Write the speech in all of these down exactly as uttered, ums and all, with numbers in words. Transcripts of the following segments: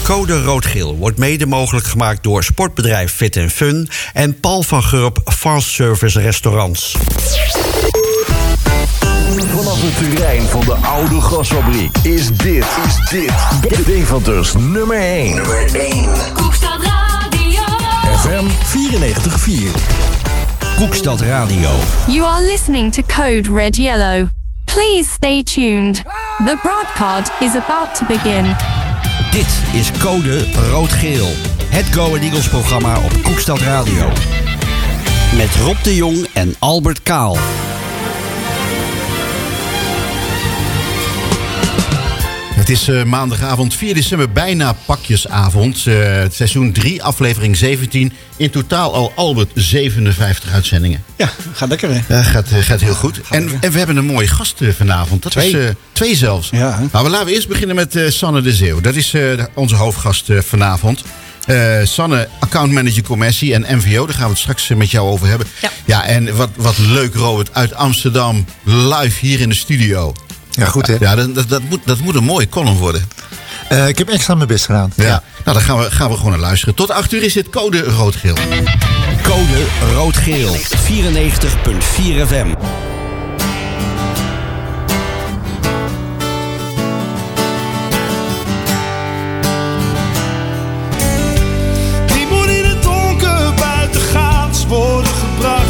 Code Rood-Geel wordt mede mogelijk gemaakt door sportbedrijf Fit en Fun en Paul van Gurp Fast Service Restaurants. Vanaf het terrein van de oude gasfabriek is dit, is dit Deventers nummer één. Nummer één. Koekstad Radio. F M vierennegentig vier. Koekstad Radio. You are listening to Code Red Yellow. Please stay tuned. The broadcast is about to begin. Dit is Code Rood-Geel. Het Go Ahead Eagles programma op Koekstad Radio. Met Rob de Jong en Albert Kaal. Het is uh, maandagavond vier december, bijna pakjesavond. Uh, seizoen drie, aflevering zeventien. In totaal al, Albert, zevenenvijftig uitzendingen. Ja, gaat lekker hè? Ja, gaat, uh, gaat heel goed. En, en we hebben een mooie gast uh, vanavond. Dat twee. is uh, twee zelfs. Ja. Nou, laten we eerst beginnen met uh, Sanne de Zeeuw. Dat is uh, onze hoofdgast uh, vanavond. Uh, Sanne, accountmanager commercie en M V O. Daar gaan we het straks uh, met jou over hebben. Ja, ja en wat, wat leuk, Robert, uit Amsterdam, live hier in de studio. Ja, goed hè? Ja, dat, dat, dat, moet, dat moet een mooie column worden. Uh, ik heb extra mijn best gedaan. Ja. ja. Nou, dan gaan we, gaan we gewoon naar luisteren. Tot acht uur is dit Code Rood-Geel. Code Rood-Geel. vierennegentig komma vier F M. Die moet in het donker buitengaats worden gebracht.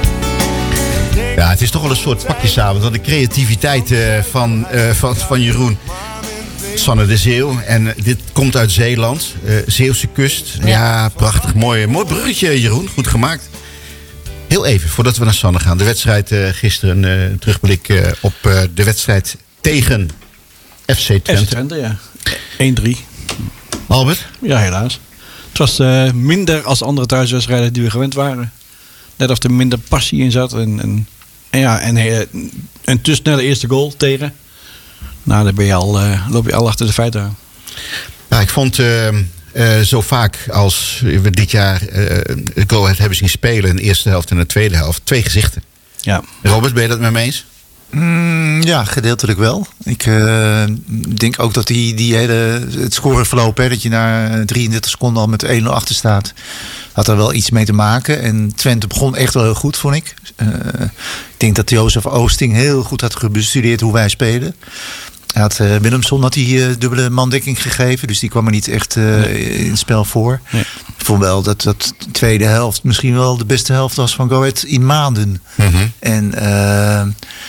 Ja, het is toch wel een soort pakjesavond. Want de creativiteit uh, van, uh, van, van Jeroen. Sanne de Zeeuw. En uh, dit komt uit Zeeland. Uh, Zeeuwse kust. Ja, ja prachtig. Mooi, mooi bruggetje, Jeroen. Goed gemaakt. Heel even, voordat we naar Sanne gaan. De wedstrijd uh, gisteren. Uh, een terugblik uh, op uh, de wedstrijd tegen F C Twente. F C Twente, ja. één drie. Albert? Ja, helaas. Het was uh, minder als andere thuiswedstrijden die we gewend waren. Net of er minder passie in zat. En, en, en ja, en uh, een te snelle eerste goal tegen. Nou, dan ben je al, uh, loop je al achter de feiten aan. Ja, ik vond uh, uh, zo vaak als we dit jaar uh, Go Ahead hebben zien spelen in de eerste helft en de tweede helft, twee gezichten. Ja. Robert, ben je dat met me eens? Mm, ja, gedeeltelijk wel. Ik uh, denk ook dat die, die hele, het scoreverloop, hè, dat je na drieëndertig seconden al met één nul achter staat, had er wel iets mee te maken. En Twente begon echt wel heel goed, vond ik. Uh, ik denk dat Jozef Oosting heel goed had gebestudeerd hoe wij spelen. Hij had uh, Willemson had die uh, dubbele mandekking gegeven. Dus die kwam er niet echt uh, nee. in het spel voor. Nee. Ik vond wel dat dat de tweede helft misschien wel de beste helft was van Go Ahead in maanden. Mm-hmm. En uh,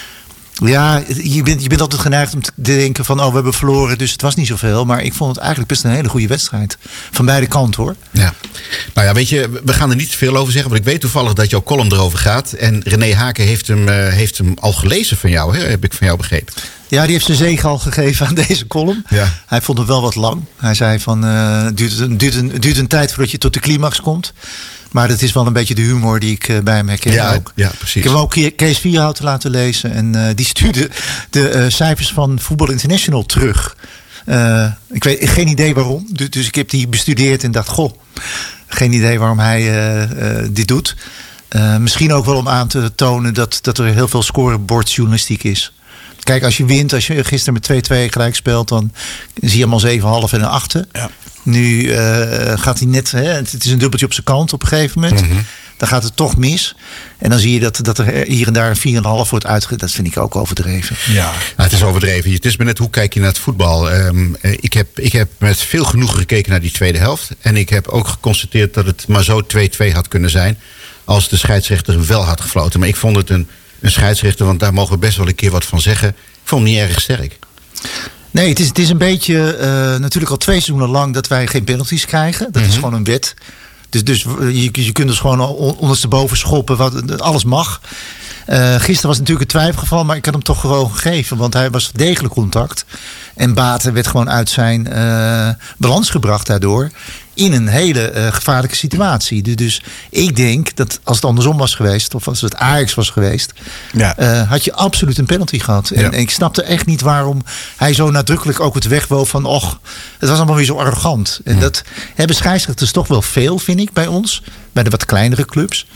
ja, je bent, je bent altijd geneigd om te denken van oh, we hebben verloren, dus het was niet zoveel. Maar ik vond het eigenlijk best een hele goede wedstrijd. Van beide kanten hoor. Ja. Nou ja, weet je, we gaan er niet veel over zeggen. Want ik weet toevallig dat jouw column erover gaat. En René Haken heeft hem, uh, heeft hem al gelezen van jou, hè? Heb ik van jou begrepen. Ja, die heeft zijn zegen al gegeven aan deze column. Ja. Hij vond het wel wat lang. Hij zei van, uh, het duurt, een, duurt, een, het duurt een tijd voordat je tot de climax komt. Maar dat is wel een beetje de humor die ik uh, bij hem herken. Ja, ook. ja, precies. Ik heb hem ook Kees Vierhouten laten lezen. En uh, die stuurde de uh, cijfers van Voetbal International terug. Uh, ik weet geen idee waarom. Dus, dus ik heb die bestudeerd en dacht, goh, geen idee waarom hij uh, uh, dit doet. Uh, misschien ook wel om aan te tonen dat, dat er heel veel scorebordjournalistiek is. Kijk, als je wint, als je gisteren met twee twee gelijk speelt, dan zie je hem al zeven komma vijf en een achter. Ja. Nu uh, gaat hij net, hè, het is een dubbeltje op zijn kant op een gegeven moment. Mm-hmm. Dan gaat het toch mis. En dan zie je dat, dat er hier en daar een vier komma vijf wordt uitgegeven. Dat vind ik ook overdreven. Ja, nou, het is overdreven. Het is maar net hoe kijk je naar het voetbal. Um, ik, heb, ik heb met veel genoegen gekeken naar die tweede helft. En ik heb ook geconstateerd dat het maar zo twee twee had kunnen zijn als de scheidsrechter wel had gefloten. Maar ik vond het een, een scheidsrechter, want daar mogen we best wel een keer wat van zeggen. Ik vond hem niet erg sterk. Nee, het is, het is een beetje uh, natuurlijk al twee seizoenen lang dat wij geen penalties krijgen. Dat mm-hmm. is gewoon een wet. Dus, dus je, je kunt dus gewoon ondersteboven schoppen. Wat, alles mag. Uh, gisteren was het natuurlijk een twijfelgeval, maar ik had hem toch gewoon gegeven. Want hij was degelijk contact. En Baten werd gewoon uit zijn uh, balans gebracht daardoor. In een hele uh, gevaarlijke situatie. Dus, dus ik denk dat als het andersom was geweest, of als het Ajax was geweest, ja. uh, had je absoluut een penalty gehad. En, ja. en ik snapte echt niet waarom hij zo nadrukkelijk ook het wegwoof van, och, het was allemaal weer zo arrogant. En ja. dat hebben scheidsrechters toch wel veel, vind ik, bij ons. Bij de wat kleinere clubs.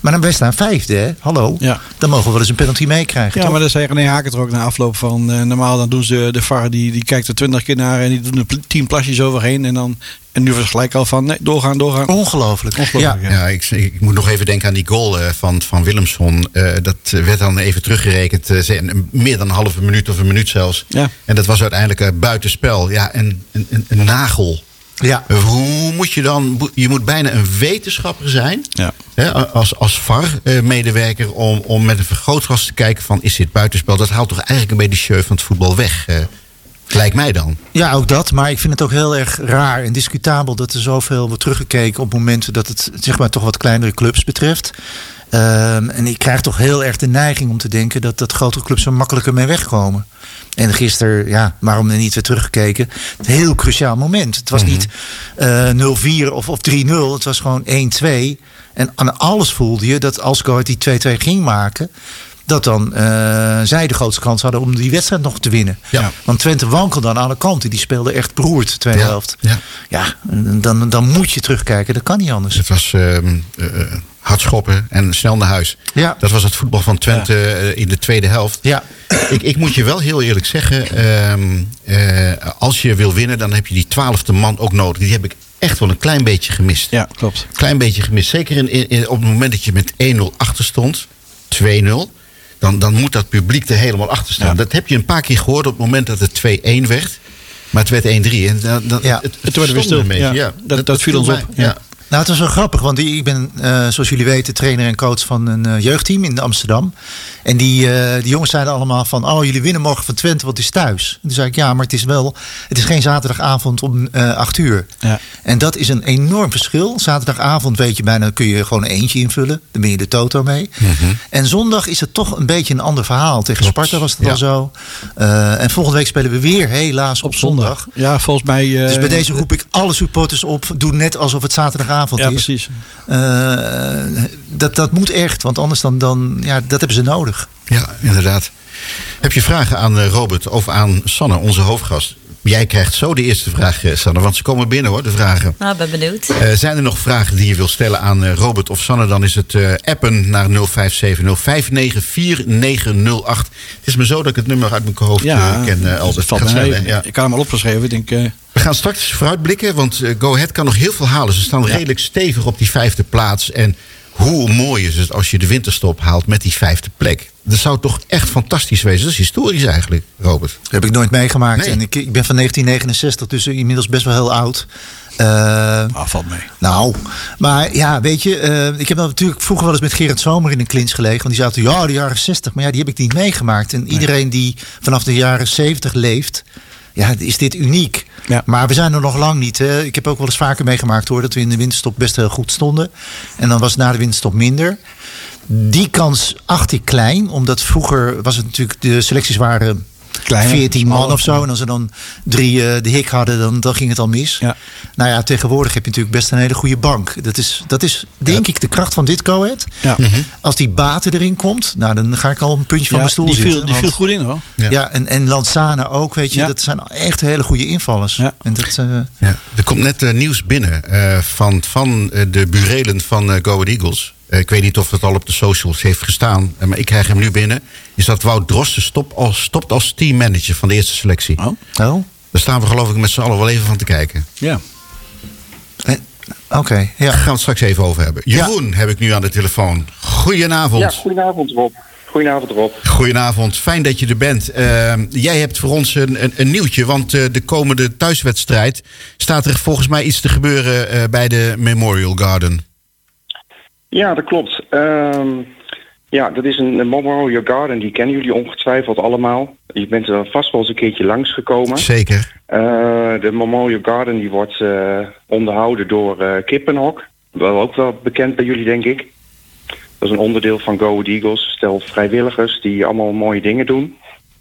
Maar dan wij staan vijfde, hè? Hallo. Ja. Dan mogen we wel eens een penalty meekrijgen, Ja, toch? maar dan zei René Haken er ook na afloop van. Uh, normaal dan doen ze de V A R, die, die kijkt er twintig keer naar en die doen er pl- tien plasjes overheen. En, dan, en nu was het gelijk al van, nee, doorgaan, doorgaan. Ongelooflijk. Ongelooflijk, Ja. ja. Ja, ik, ik moet nog even denken aan die goal uh, van, van Willemsson. Uh, dat werd dan even teruggerekend. Uh, ze- meer dan een halve minuut of een minuut zelfs. Ja. En dat was uiteindelijk uh, buitenspel. Ja, en een, een, een nagel. Ja. Uh, hoe moet je dan... Je moet bijna een wetenschapper zijn. Ja. Hè, als, als V A R-medewerker. Om, om met een vergrootglas te kijken van... Is dit buitenspel? Dat haalt toch eigenlijk een beetje de show van het voetbal weg. Uh, lijkt mij dan. Ja, ook dat. Maar ik vind het ook heel erg raar en discutabel dat er zoveel wordt teruggekeken op momenten dat het zeg maar toch wat kleinere clubs betreft. Um, en ik krijg toch heel erg de neiging om te denken dat, dat grotere clubs er makkelijker mee wegkomen. En gisteren, ja, waarom er niet weer teruggekeken? Een heel cruciaal moment. Het was Mm-hmm. niet uh, nul vier of, of drie nul. Het was gewoon één twee. En aan alles voelde je dat als Go Ahead die twee twee ging maken, dat dan uh, zij de grootste kans hadden om die wedstrijd nog te winnen. Ja. Want Twente wankelde aan alle kanten. Die speelde echt beroerd de tweede Ja, helft. ja. Ja, dan, dan moet je terugkijken. Dat kan niet anders. Het was uh, uh, hard schoppen en snel naar huis. Ja. Dat was het voetbal van Twente uh, in de tweede helft. Ja. Ik, ik moet je wel heel eerlijk zeggen. Um, uh, als je wil winnen, dan heb je die twaalfde man ook nodig. Die heb ik echt wel een klein beetje gemist. Ja, klopt. Klein beetje gemist. Zeker in, in, in, op het moment dat je met één nul achter stond. twee nul. Dan, dan moet dat publiek er helemaal achter staan. Ja. Dat heb je een paar keer gehoord op het moment dat het twee één werd. Maar het werd één drie. En dan, dan, Ja. het, Het werd weer stil. een beetje. Ja. Ja. Dat- dat viel ons mij. op. Ja. Ja. Nou, het was wel grappig, want ik ben, uh, zoals jullie weten, trainer en coach van een uh, jeugdteam in Amsterdam. En die, uh, die jongens zeiden allemaal van, oh, jullie winnen morgen van Twente, want het is thuis. En toen zei ik, ja, maar het is wel, het is geen zaterdagavond om uh, acht uur. Ja. En dat is een enorm verschil. Zaterdagavond weet je bijna, kun je gewoon een eentje invullen. Dan ben je de toto mee. Mm-hmm. En zondag is het toch een beetje een ander verhaal. Tegen Klopt. Sparta was het Ja. al zo. Uh, en volgende week spelen we weer helaas op, Op zondag. Ja, volgens mij... Uh, Dus bij deze roep ik alle supporters op. Doe net alsof het zaterdagavond Ja, is. precies. Uh, dat, dat moet echt, want anders dan, dan ja, dat hebben ze nodig. Ja, inderdaad. Heb je vragen aan uh, Robert of aan Sanne, onze hoofdgast? Jij krijgt zo de eerste vraag, uh, Sanne, want ze komen binnen hoor, de vragen. Nou, ik ben benieuwd. Uh, zijn er nog vragen die je wil stellen aan uh, Robert of Sanne? Dan is het uh, appen naar nul vijf zeven nul vijf negen vier negen nul acht. Het is me zo dat ik het nummer uit mijn hoofd Ja, uh, ken, uh, dat Albert. valt Gaat mij snel, mee. hè? Ja. Ik kan hem al opgeschreven. Ik denk, uh, We gaan straks vooruitblikken, want uh, Go Ahead kan nog heel veel halen. Ze staan Ja. redelijk stevig op die vijfde plaats. En hoe mooi is het als je de winterstop haalt met die vijfde plek? Dat zou toch echt fantastisch wezen. Dat is historisch eigenlijk, Robert. Dat heb ik nooit meegemaakt. Nee. En ik, ik ben van negentien negenenzestig, dus inmiddels best wel heel oud. Uh, ah, valt mee. nou, maar ja, weet je, uh, ik heb dan natuurlijk vroeger wel eens met Gerard Zomer in een clinch gelegen. Want die zei altijd, ja, de jaren zestig. Maar ja, die heb ik niet meegemaakt. En iedereen die vanaf de jaren zeventig leeft, ja, is dit uniek. Ja. Maar we zijn er nog lang niet. Hè. Ik heb ook wel eens vaker meegemaakt hoor, dat we in de winterstop best heel goed stonden. En dan was het na de winterstop minder. Die kans acht ik klein, omdat vroeger was het natuurlijk, de selecties waren Kleiner, veertien man smaller. of zo. En als ze dan drie uh, de hik hadden, dan, dan ging het al mis. Ja. Nou ja, tegenwoordig heb je natuurlijk best een hele goede bank. Dat is, dat is denk ik de kracht van dit Go Ahead. Ja. Als die Baten erin komt, nou dan ga ik al een puntje van Ja, mijn stoel die viel, zitten. die viel want- goed in hoor. Ja. ja, en, en Lanzana ook, weet je. Ja. Dat zijn echt hele goede invallers. Ja. En dat, uh, Ja. Er komt net uh, nieuws binnen uh, van, van uh, de burelen van uh, Go Ahead Eagles. Uh, ik weet niet of het al op de socials heeft gestaan, uh, maar ik krijg hem nu binnen. Is dat Wout Drosten stop als, stopt als teammanager van de eerste selectie. Oh. oh, Daar staan we geloof ik met z'n allen wel even van te kijken. Ja. oké, okay, ja. Daar gaan we het straks even over hebben. Jeroen heb ik nu aan de telefoon. Goedenavond. Ja, goedenavond Rob. Goedenavond Rob. Goedenavond, fijn dat je er bent. Uh, jij hebt voor ons een, een, een nieuwtje, want uh, de komende thuiswedstrijd staat er volgens mij iets te gebeuren uh, bij de Memorial Garden. Ja, dat klopt. Um, ja, dat is een, een Memorial Garden, die kennen jullie ongetwijfeld allemaal. Je bent er vast wel eens een keertje langsgekomen. Zeker. Uh, de Memorial Garden die wordt uh, onderhouden door uh, Kippenhok. Wel ook wel bekend bij jullie, denk ik. Dat is een onderdeel van Go Ahead Eagles. Stel vrijwilligers die allemaal mooie dingen doen.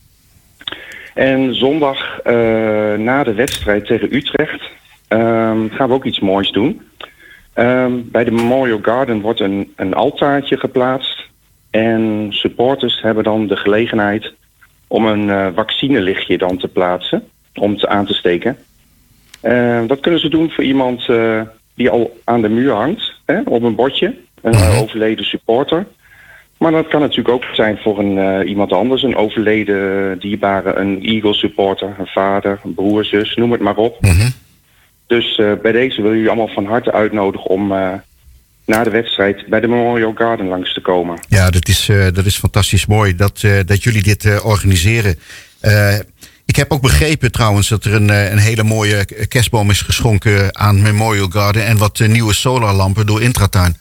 En zondag uh, na de wedstrijd tegen Utrecht um, gaan we ook iets moois doen. Um, bij de Memorial Garden wordt een, een altaartje geplaatst. En supporters hebben dan de gelegenheid om een uh, vaccinelichtje dan te plaatsen. Om te aan te steken. Uh, dat kunnen ze doen voor iemand uh, die al aan de muur hangt. Hè, op een bordje. een uh, overleden supporter. Maar dat kan natuurlijk ook zijn voor een, uh, iemand anders. Een overleden dierbare, een Eagles supporter, een vader, een broer, zus, noem het maar op. Mm-hmm. Dus uh, bij deze wil jullie allemaal van harte uitnodigen om uh, na de wedstrijd bij de Memorial Garden langs te komen. Ja, dat is, uh, dat is fantastisch mooi dat, uh, dat jullie dit uh, organiseren. Uh, ik heb ook begrepen trouwens dat er een, een hele mooie kerstboom is geschonken aan Memorial Garden en wat uh, nieuwe solarlampen door Intratuin.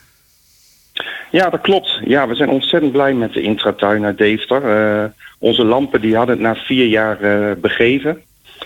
Ja, dat klopt. Ja, we zijn ontzettend blij met de Intratuin uit Deventer. Uh, onze lampen die hadden het na vier jaar uh, begeven.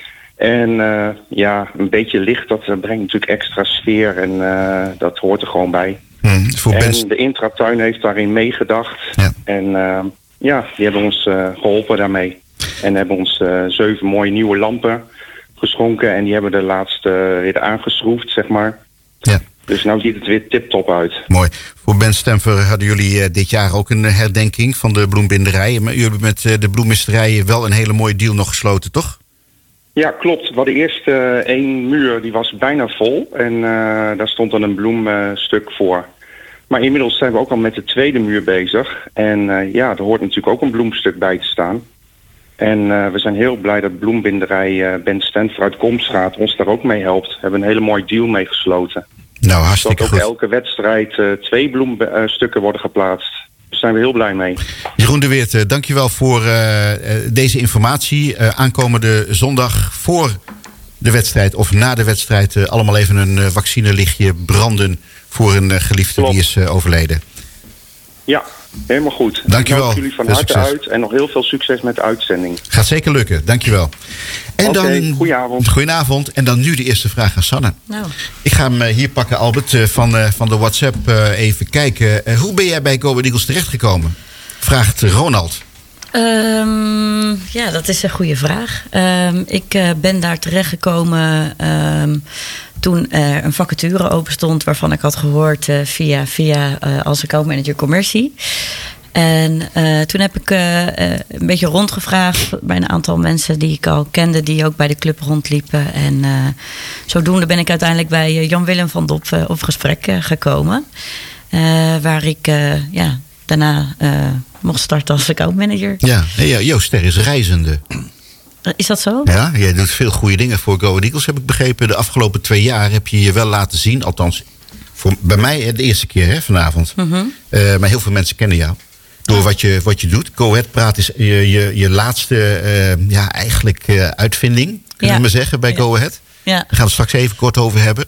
En uh, ja, een beetje licht, dat uh, brengt natuurlijk extra sfeer en uh, dat hoort er gewoon bij. Mm, voor en best... de Intratuin heeft daarin meegedacht. Ja. En uh, ja, die hebben ons uh, geholpen daarmee. En hebben ons uh, zeven mooie nieuwe lampen geschonken. En die hebben de laatste uh, weer aangeschroefd, zeg maar. Ja. Dus nou ziet het weer tip-top uit. Mooi. Voor Ben Stemfer hadden jullie uh, dit jaar ook een herdenking van de bloembinderijen. Maar jullie hebben met uh, de bloemmisterijen wel een hele mooie deal nog gesloten, toch? Ja, klopt. We hadden eerst uh, één muur, die was bijna vol. En uh, daar stond dan een bloemstuk uh, voor. Maar inmiddels zijn we ook al met de tweede muur bezig. En uh, ja, er hoort natuurlijk ook een bloemstuk bij te staan. En uh, we zijn heel blij dat bloembinderij uh, Ben Stemfer uit Komstraat ons daar ook mee helpt. We hebben een hele mooie deal mee gesloten. Nou, hartstikke dat ook goed. elke wedstrijd uh, twee bloemstukken worden geplaatst. Daar zijn we heel blij mee. Jeroen de Weert, uh, dankjewel voor uh, deze informatie. Uh, aankomende zondag voor de wedstrijd of na de wedstrijd uh, allemaal even een uh, vaccinelichtje branden voor een uh, geliefde Klopt. die is uh, overleden. Ja, helemaal goed. Dankjewel. Ik nodig jullie van Veel harte succes. uit en nog heel veel succes met de uitzending. Gaat zeker lukken, dankjewel. En Oké, dan, goedenavond. Goedenavond. En dan nu de eerste vraag aan Sanne. Nou. Ik ga hem uh, hier pakken, Albert, uh, van, uh, van de WhatsApp uh, even kijken. Uh, hoe ben jij bij Go Ahead Eagles terechtgekomen? Vraagt Ronald. Um, ja, dat is een goede vraag. Um, ik uh, ben daar terechtgekomen um, toen er een vacature open stond, waarvan ik had gehoord uh, via, via uh, als accountmanager commercie. En uh, toen heb ik uh, uh, een beetje rondgevraagd bij een aantal mensen die ik al kende, die ook bij de club rondliepen. En uh, zodoende ben ik uiteindelijk bij uh, Jan-Willem van Dop uh, op gesprek uh, gekomen. Uh, waar ik uh, ja, daarna uh, mocht starten als accountmanager. Ja, hey, jouw ster is reizende. Is dat zo? Ja, jij doet veel goede dingen voor Go Ahead Eagles, heb ik begrepen. De afgelopen twee jaar heb je je wel laten zien. Althans, voor, bij mij de eerste keer hè, vanavond. Mm-hmm. Uh, maar heel veel mensen kennen jou. Door wat je, wat je doet. Go Ahead Praat is je, je, je laatste uh, ja, eigenlijk uh, uitvinding. Kunnen Ja. we maar zeggen bij Ja. Go Ahead. Ja. Daar gaan we het straks even kort over hebben.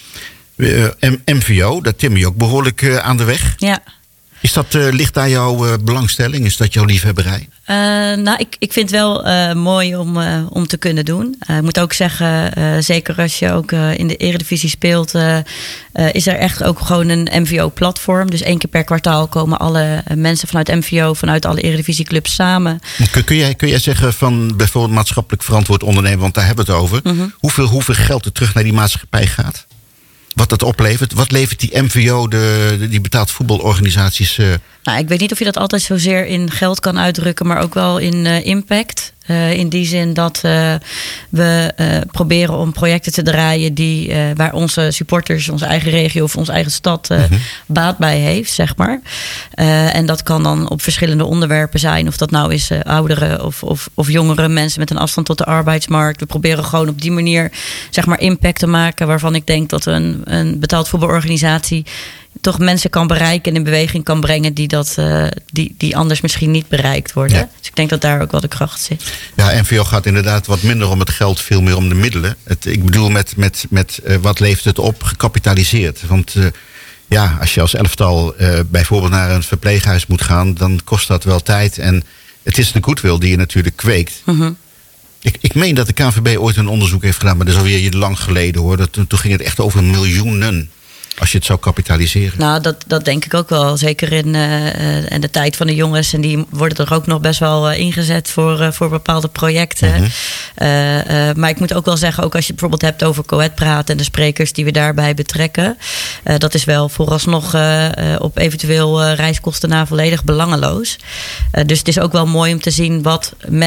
Uh, M V O, daar tim je ook behoorlijk uh, aan de weg. Ja. Is dat, uh, ligt daar jouw uh, belangstelling? Is dat jouw liefhebberij? Uh, nou, ik, ik vind het wel uh, mooi om, uh, om te kunnen doen. Uh, ik moet ook zeggen, uh, zeker als je ook uh, in de Eredivisie speelt, uh, uh, is er echt ook gewoon een M V O-platform. Dus één keer per kwartaal komen alle uh, mensen vanuit M V O, vanuit alle Eredivisieclubs samen. Kun, kun, jij, kun jij zeggen van bijvoorbeeld maatschappelijk verantwoord ondernemen, want daar hebben we het over. Mm-hmm. Hoeveel, hoeveel geld er terug naar die maatschappij gaat? Wat dat oplevert? Wat levert die M V O, de, de, die betaald voetbalorganisaties? Uh... Nou, ik weet niet of je dat altijd zozeer in geld kan uitdrukken, maar ook wel in uh, impact. Uh, in die zin dat uh, we uh, proberen om projecten te draaien die, uh, waar onze supporters, onze eigen regio of onze eigen stad uh, mm-hmm. baat bij heeft, zeg maar. Uh, en dat kan dan op verschillende onderwerpen zijn. Of dat nou is uh, ouderen of, of, of jongere mensen met een afstand tot de arbeidsmarkt. We proberen gewoon op die manier, zeg maar, impact te maken, waarvan ik denk dat een, een betaald voetbalorganisatie toch mensen kan bereiken en in beweging kan brengen die, dat, uh, die, die anders misschien niet bereikt worden. Ja. Dus ik denk dat daar ook wel de kracht zit. Ja, M V O gaat inderdaad wat minder om het geld, veel meer om de middelen. Het, ik bedoel met, met, met uh, wat levert het op, gecapitaliseerd. Want uh, ja, als je als elftal uh, bijvoorbeeld naar een verpleeghuis moet gaan, dan kost dat wel tijd. En het is de goodwill die je natuurlijk kweekt. Mm-hmm. Ik, ik meen dat de K N V B ooit een onderzoek heeft gedaan, maar dat is alweer lang geleden hoor. Dat, toen ging het echt over miljoenen. Als je het zou kapitaliseren. Nou, dat, dat denk ik ook wel. Zeker in, uh, in de tijd van de jongens. En die worden er ook nog best wel uh, ingezet voor, uh, voor bepaalde projecten. Mm-hmm. uh, uh, maar ik moet ook wel zeggen, ook als je het bijvoorbeeld hebt over Go Ahead Praat en de sprekers die we daarbij betrekken. Uh, dat is wel vooralsnog uh, uh, op eventueel uh, reiskosten na volledig belangeloos. Uh, dus het is ook wel mooi om te zien wat men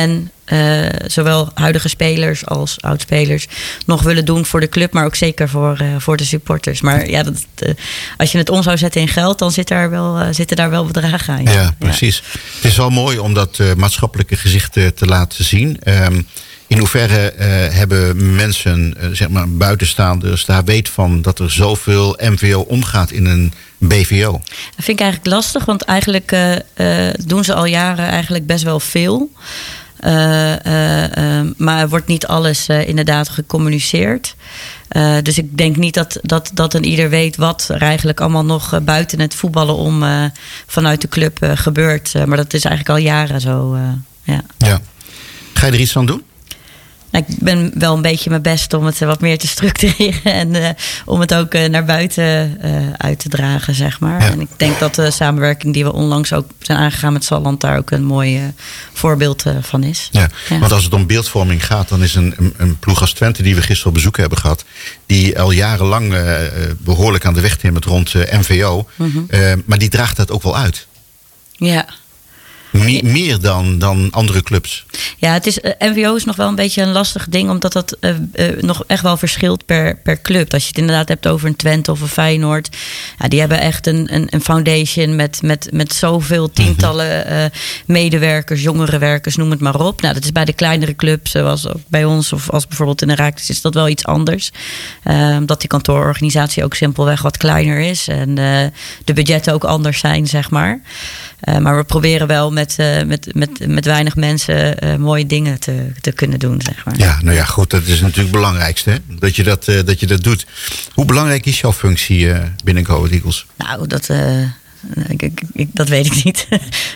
uh, zowel huidige spelers als oudspelers nog willen doen voor de club, maar ook zeker voor, uh, voor de supporters. Maar ja, dat, uh, als je het om zou zetten in geld, dan zit daar wel, uh, zitten daar wel bedragen aan. Ja, ja, precies. Ja. Het is wel mooi om dat uh, maatschappelijke gezicht uh, te laten zien. Um, in hoeverre uh, hebben mensen, uh, zeg maar buitenstaanders, daar weet van dat er zoveel M V O omgaat in een B V O? Dat vind ik eigenlijk lastig, want eigenlijk uh, uh, doen ze al jaren eigenlijk best wel veel. Uh, uh, uh, maar er wordt niet alles uh, inderdaad gecommuniceerd. Uh, dus ik denk niet dat, dat, dat een ieder weet wat er eigenlijk allemaal nog uh, buiten het voetballen om uh, vanuit de club uh, gebeurt. Uh, maar dat is eigenlijk al jaren zo. Uh, ja. Ja. Ga je er iets aan doen? Nou, ik ben wel een beetje mijn best om het wat meer te structureren. En uh, om het ook uh, naar buiten uh, uit te dragen, zeg maar. Ja. En ik denk dat de samenwerking die we onlangs ook zijn aangegaan met Salland daar ook een mooi uh, voorbeeld uh, van is. Ja, ja. Want als het om beeldvorming gaat, dan is een, een, een ploeg als Twente die we gisteren op bezoek hebben gehad, die al jarenlang uh, behoorlijk aan de weg timmert rond uh, M V O. Mm-hmm. Uh, maar die draagt dat ook wel uit. Ja. Me- meer dan, dan andere clubs. Ja, het is, uh, M V O is nog wel een beetje een lastig ding, omdat dat uh, uh, nog echt wel verschilt per, per club. Als je het inderdaad hebt over een Twente of een Feyenoord, ja, die hebben echt een, een, een foundation met, met, met zoveel tientallen uh, medewerkers, jongere werkers, noem het maar op. Nou, dat is bij de kleinere clubs, zoals ook bij ons of als bijvoorbeeld in Heracles, is dat wel iets anders. Uh, omdat die kantoororganisatie ook simpelweg wat kleiner is en uh, de budgetten ook anders zijn, zeg maar. Uh, maar we proberen wel met, uh, met, met, met weinig mensen uh, mooie dingen te, te kunnen doen, zeg maar. Ja, nou ja, goed, dat is natuurlijk het belangrijkste, hè? Dat je dat, uh, dat je dat doet. Hoe belangrijk is jouw functie uh, binnen Go Ahead Eagles? Nou, dat, uh, ik, ik, ik, dat weet ik niet.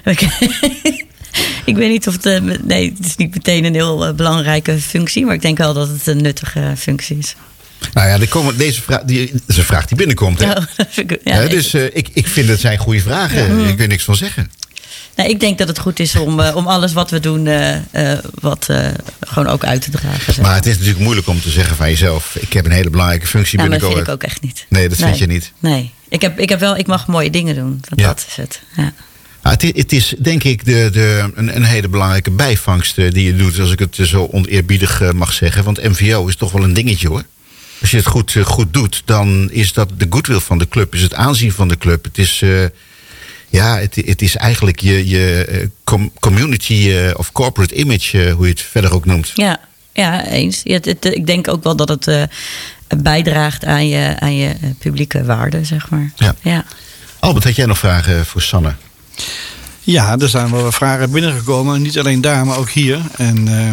Ik weet niet of het... Uh, nee, het is niet meteen een heel uh, belangrijke functie, maar ik denk wel dat het een nuttige functie is. Nou ja, er komen, deze vraag, die, is een vraag die binnenkomt. Hè? Ja, ja, ja, dus uh, ik, ik vind het zijn goede vragen. Ja. Ik weet niks van zeggen. Nou, ik denk dat het goed is om, uh, om alles wat we doen uh, uh, wat uh, gewoon ook uit te dragen. Zeg. Maar het is natuurlijk moeilijk om te zeggen van jezelf, ik heb een hele belangrijke functie nou, binnen Go Ahead. Dat vind ik ook echt niet. Nee, dat nee. vind je niet. Nee, ik, heb, ik, heb wel, ik mag mooie dingen doen. Dat, ja. dat is het. Ja. Nou, het, het is denk ik de, de, een, een hele belangrijke bijvangst die je doet, als ik het zo oneerbiedig uh, mag zeggen. Want M V O is toch wel een dingetje, hoor. Als je het goed, uh, goed doet, dan is dat de goodwill van de club, is het aanzien van de club. Het is, uh, ja, het, het is eigenlijk je, je com- community uh, of corporate image, uh, hoe je het verder ook noemt. Ja, ja eens. Ja, het, het, ik denk ook wel dat het uh, bijdraagt aan je, aan je publieke waarde, zeg maar. Ja. Ja. Albert, had jij nog vragen voor Sanne? Ja, er zijn wel wat vragen binnengekomen. Niet alleen daar, maar ook hier. En uh,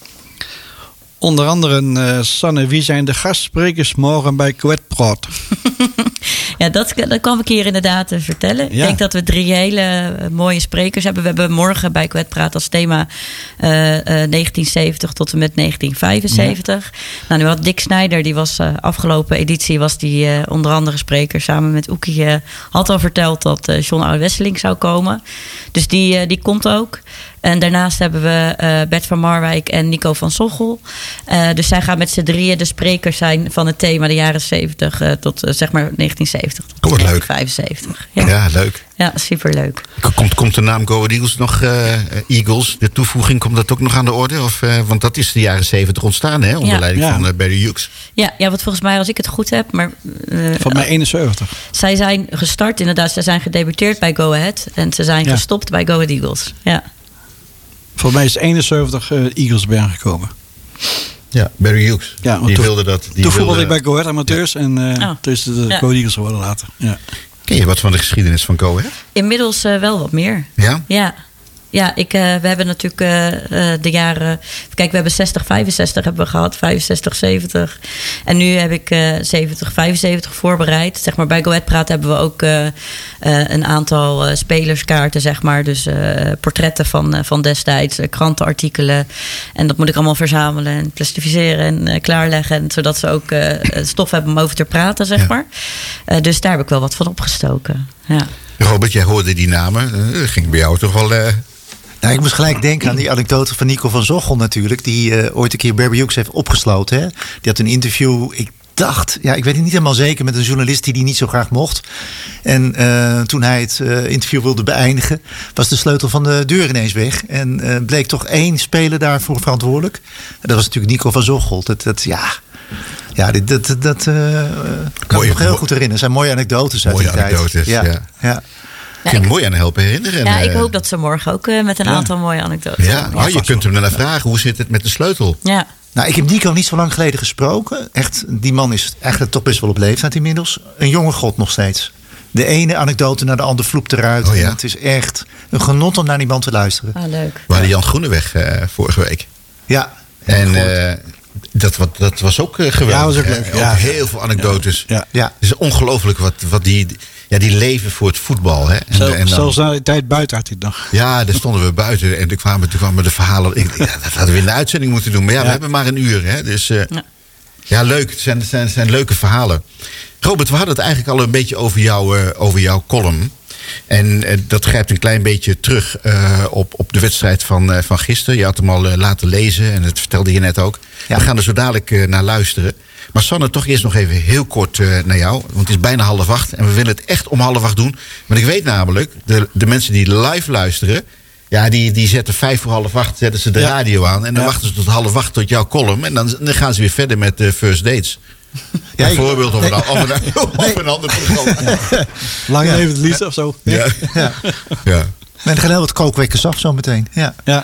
onder andere, uh, Sanne, wie zijn de gastsprekers morgen bij Go Ahead Praat? Ja, dat, dat kwam ik hier inderdaad te vertellen. Ja. Ik denk dat we drie hele mooie sprekers hebben. We hebben morgen bij Go Ahead Praat als thema uh, uh, negentien zeventig tot en met negentien vijfenzeventig. Ja. Nou, nu had Dick Snijder, die was uh, afgelopen editie, was die uh, onder andere spreker samen met Oekie. Uh, had al verteld dat uh, John Oude-Wesseling zou komen. Dus die, uh, die komt ook. En daarnaast hebben we uh, Bert van Marwijk en Nico van Sochel. Uh, dus zij gaan met z'n drieën de sprekers zijn van het thema de jaren zeventig uh, tot uh, zeg maar negentien zeventig tot oh, negentien vijfenzeventig. Ja. ja, leuk. Ja, superleuk. Komt, komt de naam Go Ahead Eagles nog, uh, Eagles, de toevoeging, komt dat ook nog aan de orde? Of, uh, want dat is de jaren zeventig ontstaan, hè? Onder ja. leiding ja. van uh, Barry Hughes. Ja, ja, wat volgens mij, als ik het goed heb, maar... Uh, van mij eenenzeventig. Zij zijn gestart, inderdaad. Zij zijn gedebuteerd bij Go Ahead. En ze zijn ja. gestopt bij Go Ahead Eagles. Ja. Volgens mij is eenenzeventig uh, Eagles bij aangekomen. Ja, Barry Hughes. Ja, die toen, wilde dat. Die toen voetbalde wilde... ik bij Go Ahead Amateurs. Ja. En uh, oh. toen is het de ja. Go Ahead Eagles geworden later. Ja. Ken je wat van de geschiedenis van Go Ahead? Inmiddels uh, wel wat meer. Ja? Ja. Ja, ik, uh, we hebben natuurlijk uh, uh, de jaren... Kijk, we hebben zestig, vijfenzestig hebben we gehad. vijfenzestig, zeventig. En nu heb ik uh, zeventig, vijfenzeventig voorbereid. Zeg maar, bij Go Ahead Praat hebben we ook uh, uh, een aantal uh, spelerskaarten, zeg maar. Dus uh, portretten van, uh, van destijds, uh, krantenartikelen. En dat moet ik allemaal verzamelen en plastificeren en uh, klaarleggen. En, zodat ze ook uh, stof hebben om over te praten, zeg ja. maar. Uh, dus daar heb ik wel wat van opgestoken. Ja. Robert, jij hoorde die namen. Uh, ging bij jou toch wel... Uh... Nou, ik moest gelijk denken aan die anekdote van Nico van Zochel natuurlijk. Die uh, ooit een keer Barry Hughes heeft opgesloten. Hè? Die had een interview, ik dacht, ja, ik weet het niet helemaal zeker, met een journalist die die niet zo graag mocht. En uh, toen hij het uh, interview wilde beëindigen, was de sleutel van de deur ineens weg. En uh, bleek toch één speler daarvoor verantwoordelijk. En dat was natuurlijk Nico van Zochel. Dat, dat, ja, ja, dit, dat, dat uh, kan ik nog heel goed herinneren. zijn mooie anekdotes uit mooie die tijd. anekdotes, ja. ja. ja. Ik vind het mooi aan helpen herinneren. Ja, ik uh, hoop dat ze morgen ook uh, met een ja. aantal mooie anekdotes. Ja, oh, je kunt hem naar vragen. Hoe zit het met de sleutel? Ja. Nou, ik heb Nico niet zo lang geleden gesproken. Echt, die man is eigenlijk toch best wel op leeftijd inmiddels. Een jonge god nog steeds. De ene anekdote naar de andere vloept eruit. Oh, ja? Het is echt een genot om naar die man te luisteren. Ah, leuk. We hadden Jan Groeneweg uh, vorige week. Ja. En uh, dat, wat, dat was ook uh, geweldig. Ja, was ook leuk. Ja, ja. ook heel veel anekdotes. Ja. Ja. Het is ongelooflijk wat, wat die... Ja, die leven voor het voetbal. Hè? En, Zelf, en dan, zelfs na die tijd buiten had hij het nog. Ja, daar stonden we buiten. En toen kwamen, toen kwamen de verhalen. Ik, ja, dat hadden we in de uitzending moeten doen. Maar ja, ja. we hebben maar een uur. Hè? Dus uh, ja. ja, leuk. Het zijn, het zijn, het zijn leuke verhalen. Robert, we hadden het eigenlijk al een beetje over, jou, uh, over jouw column. En uh, dat grijpt een klein beetje terug uh, op, op de wedstrijd van, uh, van gisteren. Je had hem al uh, laten lezen en dat vertelde je net ook. Ja. We gaan er zo dadelijk uh, naar luisteren. Maar Sanne, toch eerst nog even heel kort uh, naar jou. Want het is bijna half acht en we willen het echt om half acht doen. Want ik weet namelijk, de, de mensen die live luisteren... Ja, die, die zetten vijf voor half acht, zetten ze de ja. radio aan. En dan ja. wachten ze tot half acht tot jouw column. En dan, dan gaan ze weer verder met uh, First Dates. Ja, bijvoorbeeld of, nee. een, of, een, of nee. een ander programma. Ja. Lang ja. even het liefst of zo. Ja. Ja. Ja. En er gaan heel wat kookwekkers af zo meteen. Ja. Ja.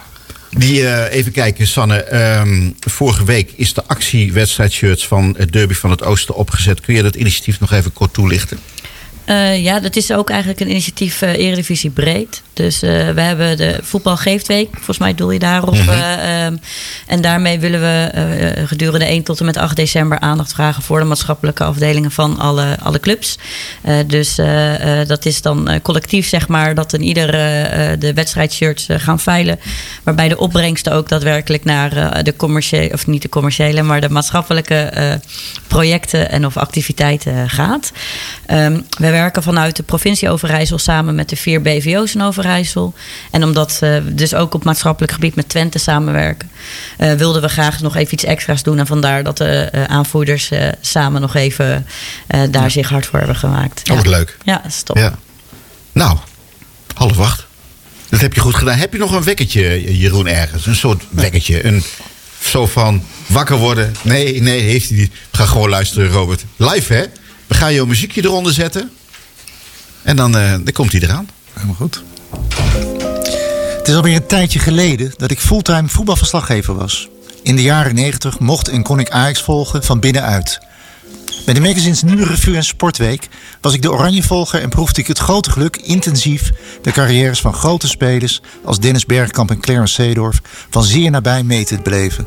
Die, uh, even kijken, Sanne. Um, vorige week is de actiewedstrijdshirts van het Derby van het Oosten opgezet. Kun je dat initiatief nog even kort toelichten? Uh, ja, dat is ook eigenlijk een initiatief uh, Eredivisie breed. Dus uh, we hebben de voetbalgeeftweek. Volgens mij doel je daarop. Mm-hmm. uh, um, en daarmee willen we uh, gedurende één tot en met acht december aandacht vragen voor de maatschappelijke afdelingen van alle, alle clubs. Uh, dus uh, uh, dat is dan uh, collectief, zeg maar, dat in ieder uh, de wedstrijdshirts uh, gaan veilen. Waarbij de opbrengsten ook daadwerkelijk naar uh, de commerciële, of niet de commerciële, maar de maatschappelijke uh, projecten en of activiteiten gaat. Um, we werken vanuit de provincie Overijssel samen met de vier B V O's in Overijssel. En omdat we uh, dus ook op maatschappelijk gebied met Twente samenwerken, uh, wilden we graag nog even iets extra's doen. En vandaar dat de uh, aanvoerders uh, samen nog even uh, daar ja. zich hard voor hebben gemaakt. Oh, wat ja. leuk. Ja, dat is top. Ja. Nou, half acht. Dat heb je goed gedaan. Heb je nog een wekkertje, Jeroen, ergens? Een soort wekkertje. Een, zo van wakker worden. Nee, nee, heeft hij niet. We gaan gewoon luisteren, Robert. Live, hè? We gaan jouw muziekje eronder zetten. En dan, uh, dan komt hij eraan. Helemaal goed. Het is alweer een tijdje geleden dat ik fulltime voetbalverslaggever was. In de jaren negentig mocht en kon ik Ajax volgen van binnenuit. Bij de magazines Nieuwe Revue en Sportweek was ik de Oranjevolger en proefde ik het grote geluk intensief de carrières van grote spelers als Dennis Bergkamp en Clarence Seedorf van zeer nabij mee te beleven.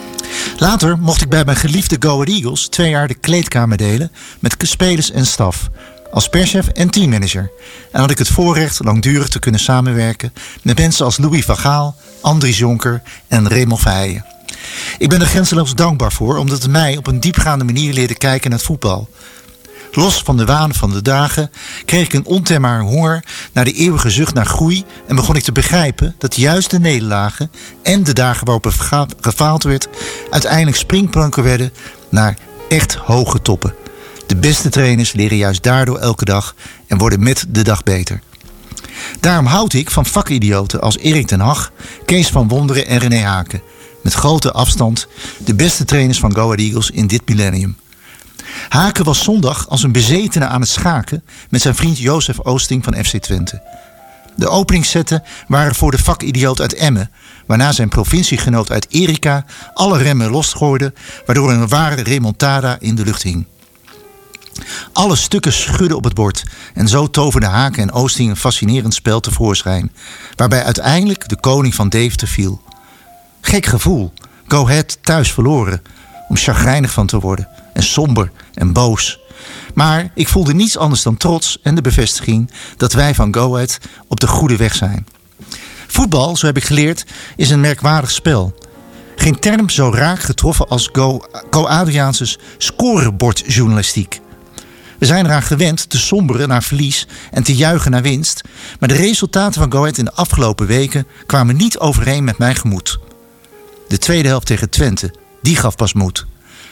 Later mocht ik bij mijn geliefde Go Ahead Eagles twee jaar de kleedkamer delen met spelers en staf, als perschef en teammanager. En had ik het voorrecht langdurig te kunnen samenwerken met mensen als Louis van Gaal, Andries Jonker en Raymond Verheijen. Ik ben er grenzeloos dankbaar voor, omdat het mij op een diepgaande manier leerde kijken naar het voetbal. Los van de waan van de dagen kreeg ik een ontembare honger naar de eeuwige zucht naar groei en begon ik te begrijpen dat juist de nederlagen en de dagen waarop er gefaald werd uiteindelijk springplanken werden naar echt hoge toppen. De beste trainers leren juist daardoor elke dag en worden met de dag beter. Daarom houd ik van vakidioten als Erik ten Hag, Kees van Wonderen en René Haken. Met grote afstand de beste trainers van Go Ahead Eagles in dit millennium. Haken was zondag als een bezetene aan het schaken met zijn vriend Jozef Oosting van F C Twente. De openingszetten waren voor de vakidioot uit Emmen, waarna zijn provinciegenoot uit Erika alle remmen losgooide, waardoor een ware remontada in de lucht hing. Alle stukken schudden op het bord en zo toverden Haken en Oosting een fascinerend spel tevoorschijn, waarbij uiteindelijk de koning van Deventer viel. Gek gevoel, Go Ahead thuis verloren, om chagrijnig van te worden en somber en boos. Maar ik voelde niets anders dan trots en de bevestiging dat wij van Go Ahead op de goede weg zijn. Voetbal, zo heb ik geleerd, is een merkwaardig spel. Geen term zo raak getroffen als Go-Adriaanse scorebordjournalistiek. We zijn eraan gewend te somberen naar verlies en te juichen naar winst, maar de resultaten van Go Ahead in de afgelopen weken kwamen niet overeen met mijn gemoed. De tweede helft tegen Twente, die gaf pas moed.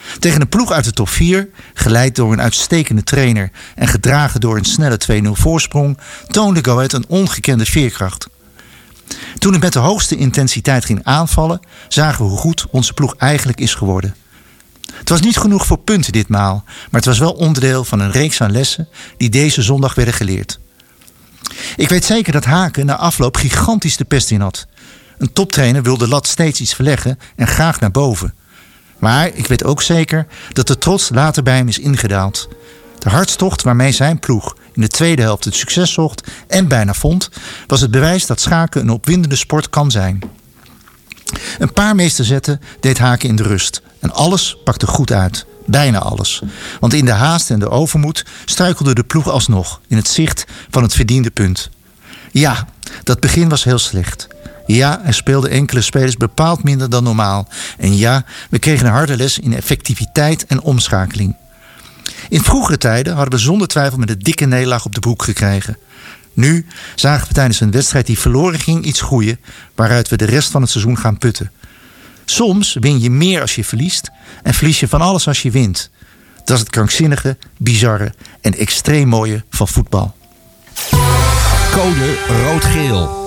Tegen een ploeg uit de top vier, geleid door een uitstekende trainer en gedragen door een snelle twee nul voorsprong, toonde Go Ahead een ongekende veerkracht. Toen het met de hoogste intensiteit ging aanvallen, zagen we hoe goed onze ploeg eigenlijk is geworden. Het was niet genoeg voor punten ditmaal, maar het was wel onderdeel van een reeks aan lessen die deze zondag werden geleerd. Ik weet zeker dat Haken na afloop gigantisch de pest in had. Een toptrainer wil de lat steeds iets verleggen en graag naar boven. Maar ik weet ook zeker dat de trots later bij hem is ingedaald. De hartstocht waarmee zijn ploeg in de tweede helft het succes zocht en bijna vond, was het bewijs dat schaken een opwindende sport kan zijn. Een paar meesterzetten deed Haken in de rust. En alles pakte goed uit. Bijna alles. Want in de haast en de overmoed struikelde de ploeg alsnog in het zicht van het verdiende punt. Ja, dat begin was heel slecht. Ja, er speelden enkele spelers bepaald minder dan normaal. En ja, we kregen een harde les in effectiviteit en omschakeling. In vroegere tijden hadden we zonder twijfel met een dikke nederlaag op de broek gekregen. Nu zagen we tijdens een wedstrijd die verloren ging iets groeien, waaruit we de rest van het seizoen gaan putten. Soms win je meer als je verliest en verlies je van alles als je wint. Dat is het krankzinnige, bizarre en extreem mooie van voetbal. Code rood-geel.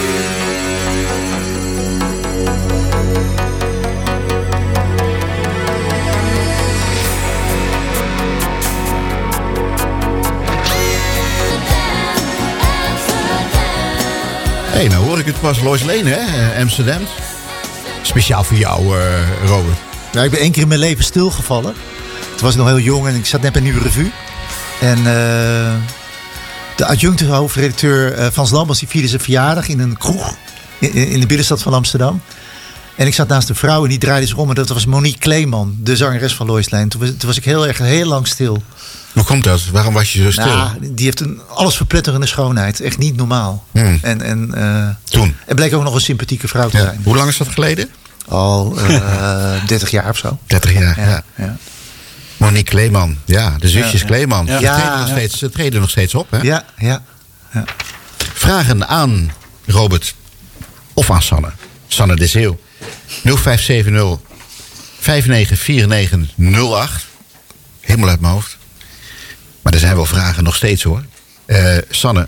Hé, hey, nou hoor ik het pas. Lois Lane, hè? Amsterdam. Speciaal voor jou, uh, Robert. Nou, ik ben één keer in mijn leven stilgevallen. Toen was ik nog heel jong en ik zat net bij Nieuwe Revue. En uh, de adjuncte hoofdredacteur uh, Frans Lambers die vierde zijn verjaardag in een kroeg in, in de binnenstad van Amsterdam. En ik zat naast een vrouw en die draaide zich om. En dat was Monique Kleeman, de zangeres van Lois Lane. Toen was, toen was ik heel erg heel lang stil. Hoe komt dat? Waarom was je zo stil? Nou, die heeft een alles verpletterende schoonheid. Echt niet normaal. Hmm. En, en, uh, Toen? En bleek ook nog een sympathieke vrouw te Ja. zijn. Hoe lang is dat geleden? Al uh, dertig jaar of zo. dertig jaar, ja. Ja, ja. Monique Kleeman, ja, de zusjes Ja. Kleeman. Ja. Ze, Ja. treden nog steeds, ze treden nog steeds op, hè? Ja, ja, ja. Vragen aan Robert of aan Sanne. Sanne de Zeeuw. nul vijf zeven nul vijf negen vier negen nul acht. Helemaal uit mijn hoofd. Maar er zijn wel vragen nog steeds, hoor. Uh, Sanne,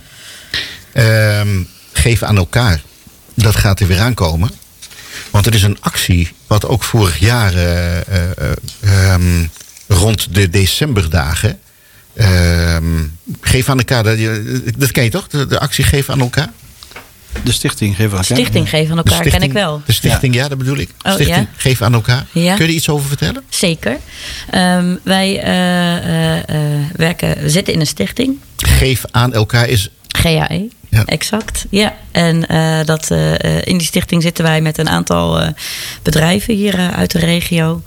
uh, geef aan elkaar. Dat gaat er weer aankomen. Want er is een actie wat ook vorig jaar uh, uh, um, rond de decemberdagen. Uh, geef aan elkaar, dat, dat ken je toch? De, de actie Geef aan elkaar? De stichting Geef aan elkaar. Stichting Geef aan elkaar stichting, ken ik wel. De stichting, ja, ja dat bedoel ik. Oh, Stichting ja? Geef aan elkaar. Ja. Kun je er iets over vertellen? Zeker. Um, wij uh, uh, uh, werken, we zitten in een stichting. Geef aan elkaar is... G A E, ja. Exact. Ja. En uh, dat, uh, in die stichting zitten wij met een aantal uh, bedrijven hier uh, uit de regio.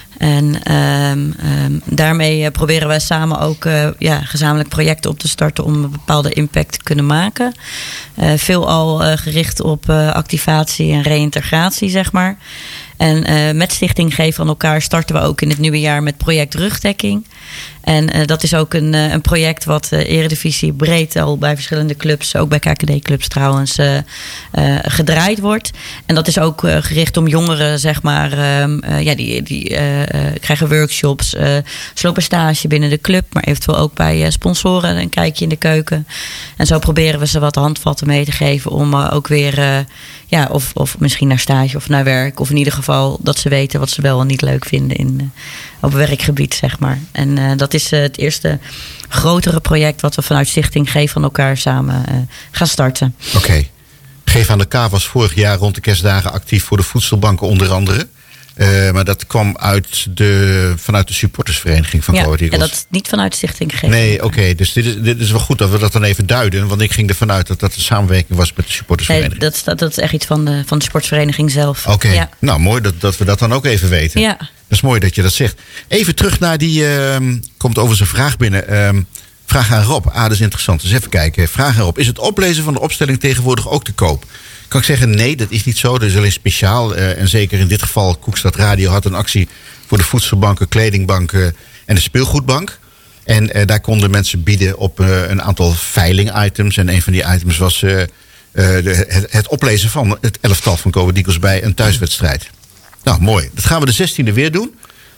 En um, um, daarmee uh, proberen wij samen ook uh, ja, gezamenlijk projecten op te starten om een bepaalde impact te kunnen maken. Uh, veelal uh, gericht op uh, activatie en reïntegratie, zeg maar. En uh, met Stichting Geef aan elkaar starten we ook in het nieuwe jaar met project Rugdekking. En uh, dat is ook een, uh, een project wat uh, Eredivisie breed al bij verschillende clubs, ook bij K K D-clubs trouwens, uh, uh, gedraaid wordt. En dat is ook uh, gericht om jongeren, zeg maar, um, uh, ja, die, die uh, uh, krijgen workshops, uh, slopen stage binnen de club, maar eventueel ook bij uh, sponsoren een kijkje in de keuken. En zo proberen we ze wat handvatten mee te geven om uh, ook weer, uh, ja, of, of misschien naar stage of naar werk, of in ieder geval dat ze weten wat ze wel en niet leuk vinden in, uh, op werkgebied, zeg maar. En uh, dat is uh, het eerste grotere project wat we vanuit Stichting Geef aan elkaar samen uh, gaan starten. Oké. Okay. Geef aan elkaar was vorig jaar rond de kerstdagen actief voor de voedselbanken onder andere. Uh, maar dat kwam uit de, vanuit de supportersvereniging van ja, Go Ahead Eagles. Ja, dat is niet vanuit Stichting Geef. Nee, oké. Okay. Dus dit is, dit is wel goed dat we dat dan even duiden. Want ik ging ervan uit dat dat de samenwerking was met de supportersvereniging. Nee, dat, dat, dat is echt iets van de, van de sportvereniging zelf. Oké. Okay. Ja. Nou, mooi dat, dat we dat dan ook even weten. Ja. Dat is mooi dat je dat zegt. Even terug naar die... Uh, komt over zijn vraag binnen. Uh, vraag aan Rob. Ah, dat is interessant. Dus even kijken. Vraag aan Rob. Is het oplezen van de opstelling tegenwoordig ook te koop? Kan ik zeggen, nee, dat is niet zo. Dat is alleen speciaal. Uh, en zeker in dit geval, Koekstad Radio had een actie voor de voedselbanken, kledingbanken en de speelgoedbank. En uh, daar konden mensen bieden op uh, een aantal veiling-items. En een van die items was uh, uh, de, het, het oplezen van het elftal van Go Ahead Eagles bij een thuiswedstrijd. Nou, mooi. Dat gaan we de zestiende weer doen.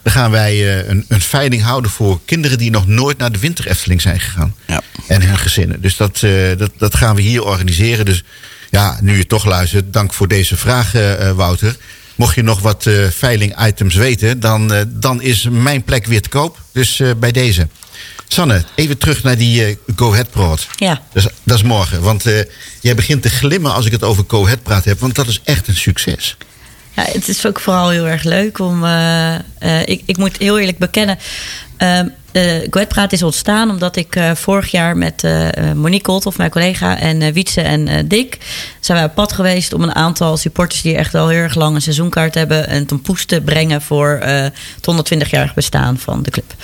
Dan gaan wij uh, een, een veiling houden voor kinderen die nog nooit naar de Winter Efteling zijn gegaan. Ja. En hun gezinnen. Dus dat, uh, dat, dat gaan we hier organiseren. Dus ja, nu je toch luistert, dank voor deze vraag, uh, Wouter. Mocht je nog wat uh, veiling-items weten, dan, uh, dan is mijn plek weer te koop. Dus uh, bij deze. Sanne, even terug naar die uh, Go Ahead praat. Ja. Dat is, dat is morgen. Want uh, jij begint te glimmen als ik het over Go Ahead praat heb. Want dat is echt een succes. Ja, het is ook vooral heel erg leuk om... Uh, uh, ik, ik moet heel eerlijk bekennen... Uh, de Go Ahead Praat is ontstaan omdat ik uh, vorig jaar met uh, Monique Holthoff, mijn collega, en uh, Wietse en uh, Dick zijn wij op pad geweest om een aantal supporters die echt al heel erg lang een seizoenkaart hebben en ten poes te brengen voor uh, het honderdtwintig-jarig bestaan van de club.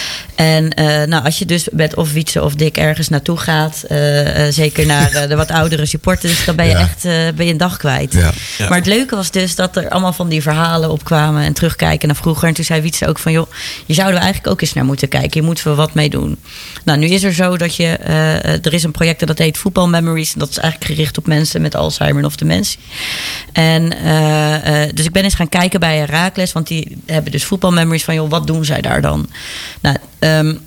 En uh, nou, als je dus met of Wietse of Dick ergens naartoe gaat, uh, uh, zeker naar uh, de wat oudere supporters, dan ben je ja. echt uh, ben je een dag kwijt. Ja. Ja. Maar het leuke was dus dat er allemaal van die verhalen opkwamen en terugkijken naar vroeger. En toen zei Wietse ook van, joh, je zou er eigenlijk ook eens naar moeten kijken. Hier moeten we wat mee doen. Nou, nu is er zo dat je... Uh, er is een project dat heet Football Memories. En dat is eigenlijk gericht op mensen met Alzheimer of dementie. En uh, uh, dus ik ben eens gaan kijken bij Heracles. Want die hebben dus Football Memories van, joh, wat doen zij daar dan? Nou, um,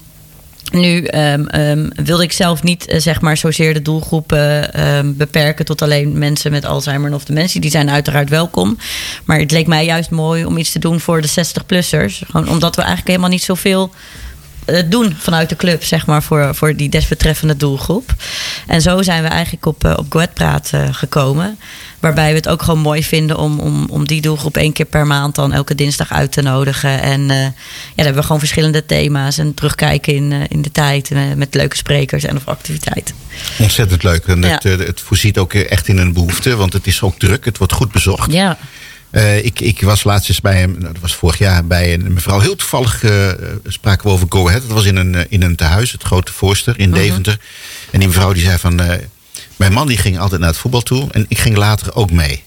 Nu um, um, wilde ik zelf niet uh, zeg maar zozeer de doelgroep uh, um, beperken tot alleen mensen met Alzheimer of dementie. Die zijn uiteraard welkom. Maar het leek mij juist mooi om iets te doen voor de zestig-plussers. Gewoon omdat we eigenlijk helemaal niet zoveel uh, doen vanuit de club, zeg maar, voor, voor die desbetreffende doelgroep. En zo zijn we eigenlijk op, uh, op Go Ahead Praat uh, gekomen. Waarbij we het ook gewoon mooi vinden om, om, om die doelgroep één keer per maand dan elke dinsdag uit te nodigen. En uh, ja, dan hebben we gewoon verschillende thema's en terugkijken in, uh, in de tijd uh, met leuke sprekers en of activiteiten. Ontzettend leuk. En ja. het, uh, het voorziet ook echt in een behoefte, want het is ook druk. Het wordt goed bezocht. Ja. Uh, ik, ik was laatst eens bij hem, nou, dat was vorig jaar, bij een mevrouw. Heel toevallig uh, spraken we over Go Ahead. Dat was in een, in een tehuis, het Grote Voorster in uh-huh. Deventer. En die mevrouw die zei van... Uh, mijn man die ging altijd naar het voetbal toe en ik ging later ook mee.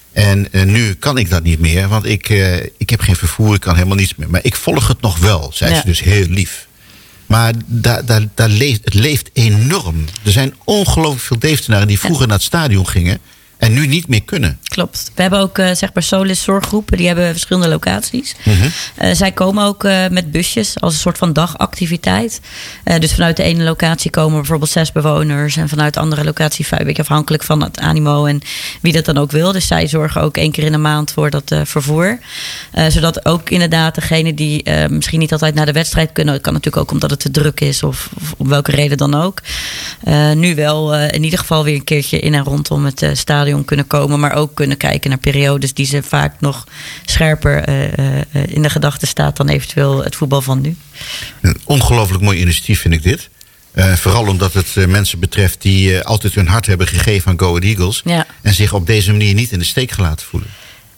En uh, nu kan ik dat niet meer, want ik, uh, ik heb geen vervoer, ik kan helemaal niets meer. Maar ik volg het nog wel, zei ja. ze dus heel lief. Maar daar, daar, daar leeft, het leeft enorm. Er zijn ongelooflijk veel Deventenaren die vroeger ja. naar het stadion gingen en nu niet meer kunnen. Klopt. We hebben ook uh, zeg maar Solis zorggroepen. Die hebben verschillende locaties. Mm-hmm. Uh, zij komen ook uh, met busjes als een soort van dagactiviteit. Uh, dus vanuit de ene locatie komen bijvoorbeeld zes bewoners. En vanuit de andere locatie vijf. Een beetje afhankelijk van het animo en wie dat dan ook wil. Dus zij zorgen ook één keer in de maand voor dat uh, vervoer. Uh, zodat ook inderdaad degene die uh, misschien niet altijd naar de wedstrijd kunnen. Het kan natuurlijk ook omdat het te druk is. Of, of om welke reden dan ook. Uh, nu wel uh, in ieder geval weer een keertje in en rondom het uh, stadion kunnen komen, maar ook kunnen kijken naar periodes die ze vaak nog scherper uh, uh, in de gedachten staat dan eventueel het voetbal van nu. Een ongelooflijk mooi initiatief vind ik dit. Uh, vooral omdat het uh, mensen betreft die uh, altijd hun hart hebben gegeven aan Go Ahead Eagles. Ja. En zich op deze manier niet in de steek gelaten voelen.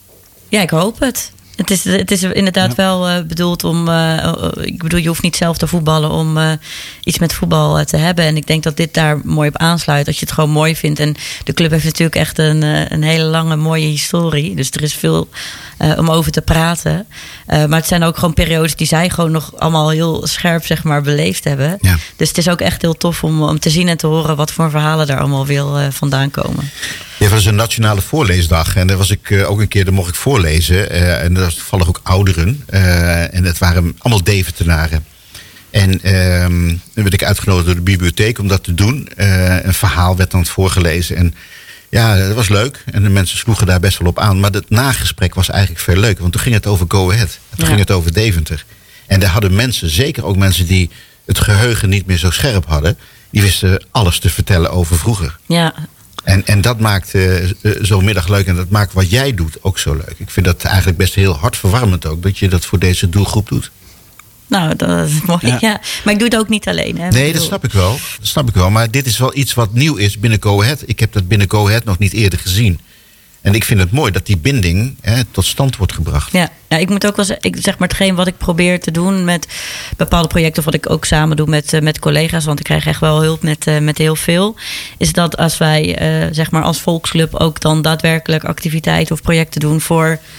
Ja, ik hoop het. Het is, het is inderdaad ja. wel uh, bedoeld om... Uh, ik bedoel, je hoeft niet zelf te voetballen om uh, iets met voetbal uh, te hebben. En ik denk dat dit daar mooi op aansluit. Dat je het gewoon mooi vindt. En de club heeft natuurlijk echt een, uh, een hele lange, mooie historie. Dus er is veel uh, om over te praten. Uh, maar het zijn ook gewoon periodes die zij gewoon nog allemaal heel scherp, zeg maar, beleefd hebben. Ja. Dus het is ook echt heel tof om, om te zien en te horen wat voor verhalen daar allemaal weer uh, vandaan komen. Ja, dat was een nationale voorleesdag. En daar was ik uh, ook een keer, daar mocht ik voorlezen. Uh, en dat was toevallig ook ouderen. Uh, en dat waren allemaal Deventenaren. En uh, dan werd ik uitgenodigd door de bibliotheek om dat te doen. Uh, een verhaal werd dan voorgelezen. En ja, dat was leuk. En de mensen sloegen daar best wel op aan. Maar het nagesprek was eigenlijk veel leuker. Want toen ging het over Go Ahead. Toen ja. ging het over Deventer. En daar hadden mensen, zeker ook mensen die het geheugen niet meer zo scherp hadden, die wisten alles te vertellen over vroeger. Ja. En, en dat maakt uh, zo'n middag leuk. En dat maakt wat jij doet ook zo leuk. Ik vind dat eigenlijk best heel hartverwarmend ook, dat je dat voor deze doelgroep doet. Nou, dat is mooi. Ja. Ja. Maar ik doe het ook niet alleen. Hè? Nee, dat snap ik wel. Dat snap ik wel. Maar dit is wel iets wat nieuw is binnen Go Ahead. Ik heb dat binnen Go Ahead nog niet eerder gezien. En ik vind het mooi dat die binding hè, tot stand wordt gebracht. Ja, ja, ik moet ook wel zeggen, ik zeg maar hetgeen wat ik probeer te doen met bepaalde projecten, of wat ik ook samen doe met, met collega's, want ik krijg echt wel hulp met, uh, met heel veel, is dat als wij uh, zeg maar als volksclub ook dan daadwerkelijk activiteiten of projecten doen voor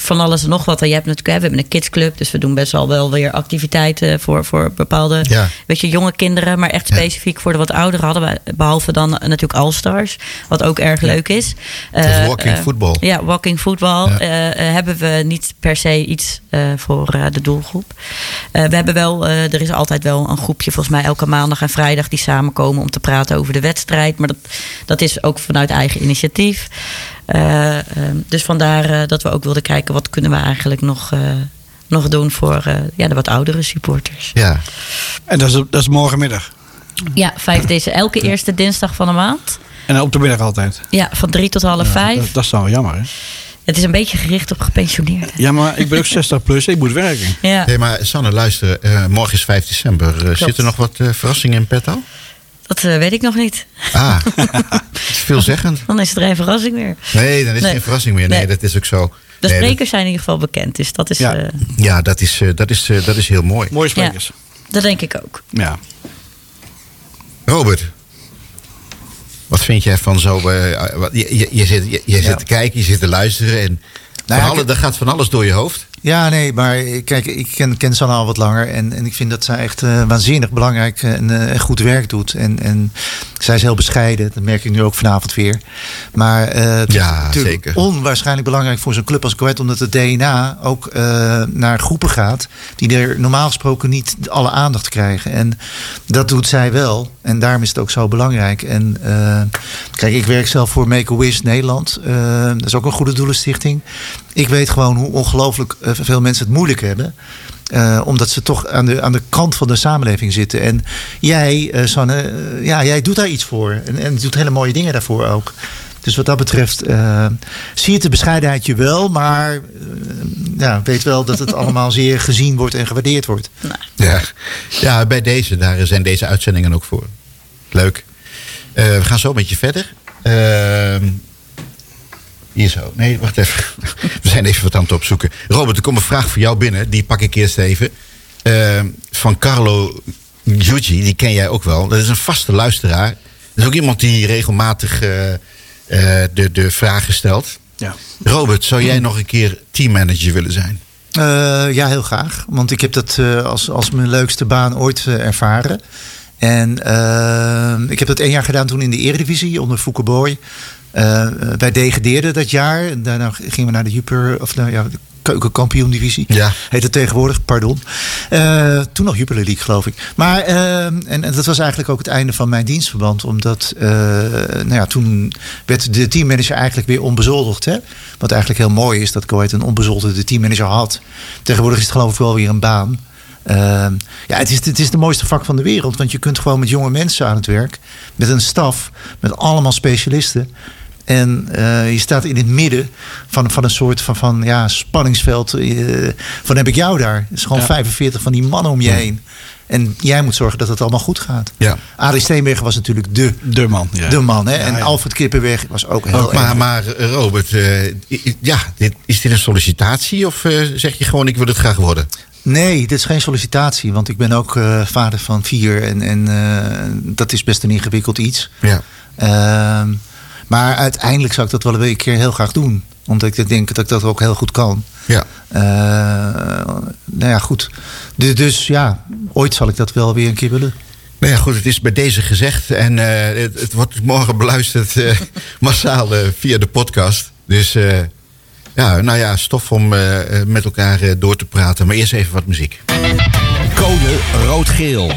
van alles en nog wat. En je hebt natuurlijk, hè, we hebben een kidsclub, dus we doen best wel wel weer activiteiten voor, voor bepaalde, Ja. weet je, jonge kinderen, maar echt specifiek voor de wat ouderen hadden we, behalve dan natuurlijk All Stars, wat ook erg leuk is. Of Uh, walking uh, football. Ja, walking football. Ja. Uh, uh, hebben we niet per se iets uh, voor uh, de doelgroep. Uh, we hebben wel, uh, er is altijd wel een groepje, volgens mij elke maandag en vrijdag, die samenkomen om te praten over de wedstrijd. Maar dat, dat is ook vanuit eigen initiatief. Uh, um, dus vandaar uh, dat we ook wilden kijken, wat kunnen we eigenlijk nog, uh, nog doen voor uh, ja, de wat oudere supporters. Ja. En dat is, dat is morgenmiddag. Ja, vijf december. Elke eerste dinsdag van de maand. En op de middag altijd. Ja, van drie tot half Ja, vijf. Dat, dat is dan wel jammer, hè? Het is een beetje gericht op gepensioneerden. Ja, maar ik ben ook zestig plus. Ik moet werken. Ja. Hey, maar Sanne, luister. Uh, morgen is vijf december. Uh, zit er nog wat uh, verrassingen in petto? Dat uh, weet ik nog niet. Ah, dat is veelzeggend. Dan is er geen verrassing meer. Nee, dan is Nee. geen verrassing meer. Nee, Nee. dat is ook zo. De Nee, sprekers zijn in ieder geval bekend. Dus dat is, Ja. uh, dat, ja, dat is, uh, dat, is, uh, dat is heel mooi. Mooie sprekers. dat denk ik ook. Ja. Robert, wat vind jij van zo... Uh, wat, je, je, je zit, je, je Ja. zit te kijken, je zit te luisteren. En Nou van ja, alle, er gaat van alles door je hoofd. Ja, nee, maar kijk, ik ken, ken Sanne al wat langer. En, en ik vind dat zij echt uh, waanzinnig belangrijk en uh, goed werk doet. En, en zij is heel bescheiden. Dat merk ik nu ook vanavond weer. Maar uh, het Ja, is natuurlijk zeker. onwaarschijnlijk belangrijk voor zo'n club als Go Ahead. Omdat het D N A ook uh, naar groepen gaat. Die er normaal gesproken niet alle aandacht krijgen. En dat doet zij wel. En daarom is het ook zo belangrijk. En uh, kijk, ik werk zelf voor Make-A-Wish Nederland. Uh, dat is ook een goede doelenstichting. Ik weet gewoon hoe ongelooflijk uh, veel mensen het moeilijk hebben. Uh, omdat ze toch aan de, aan de kant van de samenleving zitten. En jij, uh, Sanne, uh, ja, jij doet daar iets voor. En, en doet hele mooie dingen daarvoor ook. Dus wat dat betreft uh, zie je de bescheidenheid je wel. Maar uh, ja, weet wel dat het allemaal zeer gezien wordt en gewaardeerd wordt. Ja, ja, bij deze, daar zijn deze uitzendingen ook voor. Leuk. Uh, we gaan zo met je verder. Uh, hier zo. Nee, wacht even. We zijn even wat aan het opzoeken. Robert, er komt een vraag voor jou binnen. Die pak ik eerst even. Uh, van Carlo Giugi, die ken jij ook wel. Dat is een vaste luisteraar. Dat is ook iemand die regelmatig uh, uh, de, de vragen stelt. Ja. Robert, zou jij nog een keer teammanager willen zijn? Uh, ja, heel graag. Want ik heb dat uh, als, als mijn leukste baan ooit uh, ervaren. En uh, ik heb dat één jaar gedaan toen in de Eredivisie onder Fouke Boy. Uh, wij degradeerden dat jaar. En daarna gingen we naar de Jupiler, of nou ja, de keukenkampioen-divisie. Ja. Heet het tegenwoordig, pardon. Uh, toen nog Jupiler League, geloof ik. Maar uh, en, en dat was eigenlijk ook het einde van mijn dienstverband. Omdat, uh, nou ja, toen werd de teammanager eigenlijk weer onbezoldigd. Hè? Wat eigenlijk heel mooi is, dat Go Ahead een onbezoldigde teammanager had. Tegenwoordig is het geloof ik wel weer een baan. Uh, ja, het is, het is de mooiste vak van de wereld. Want je kunt gewoon met jonge mensen aan het werk. Met een staf, met allemaal specialisten. En uh, je staat in het midden van, van een soort van, van ja, spanningsveld. Uh, van heb ik jou daar. Het is gewoon Ja. vijfenveertig van die mannen om je heen. En jij moet zorgen dat het allemaal goed gaat. Ja. Arie Steenbergen was natuurlijk de, De man. Ja. de man. Hè? Ja, en ja. Alfred Kippenberg was ook heel Ook, maar, erg. maar uh, Robert, uh, ja, dit, is dit een sollicitatie of uh, zeg je gewoon ik wil het graag worden? Nee, dit is geen sollicitatie. Want ik ben ook uh, vader van vier. En, en uh, dat is best een ingewikkeld iets. Ja. Uh, maar uiteindelijk zou ik dat wel een keer heel graag doen. Omdat ik denk dat ik dat ook heel goed kan. Ja. Uh, nou ja, goed. Dus, dus ja, ooit zal ik dat wel weer een keer willen. Nou ja, goed, het is bij deze gezegd. En uh, het, het wordt morgen beluisterd uh, massaal uh, via de podcast. Dus uh, ja, nou ja, stof om uh, met elkaar uh, door te praten. Maar eerst even wat muziek. Code rood-geel.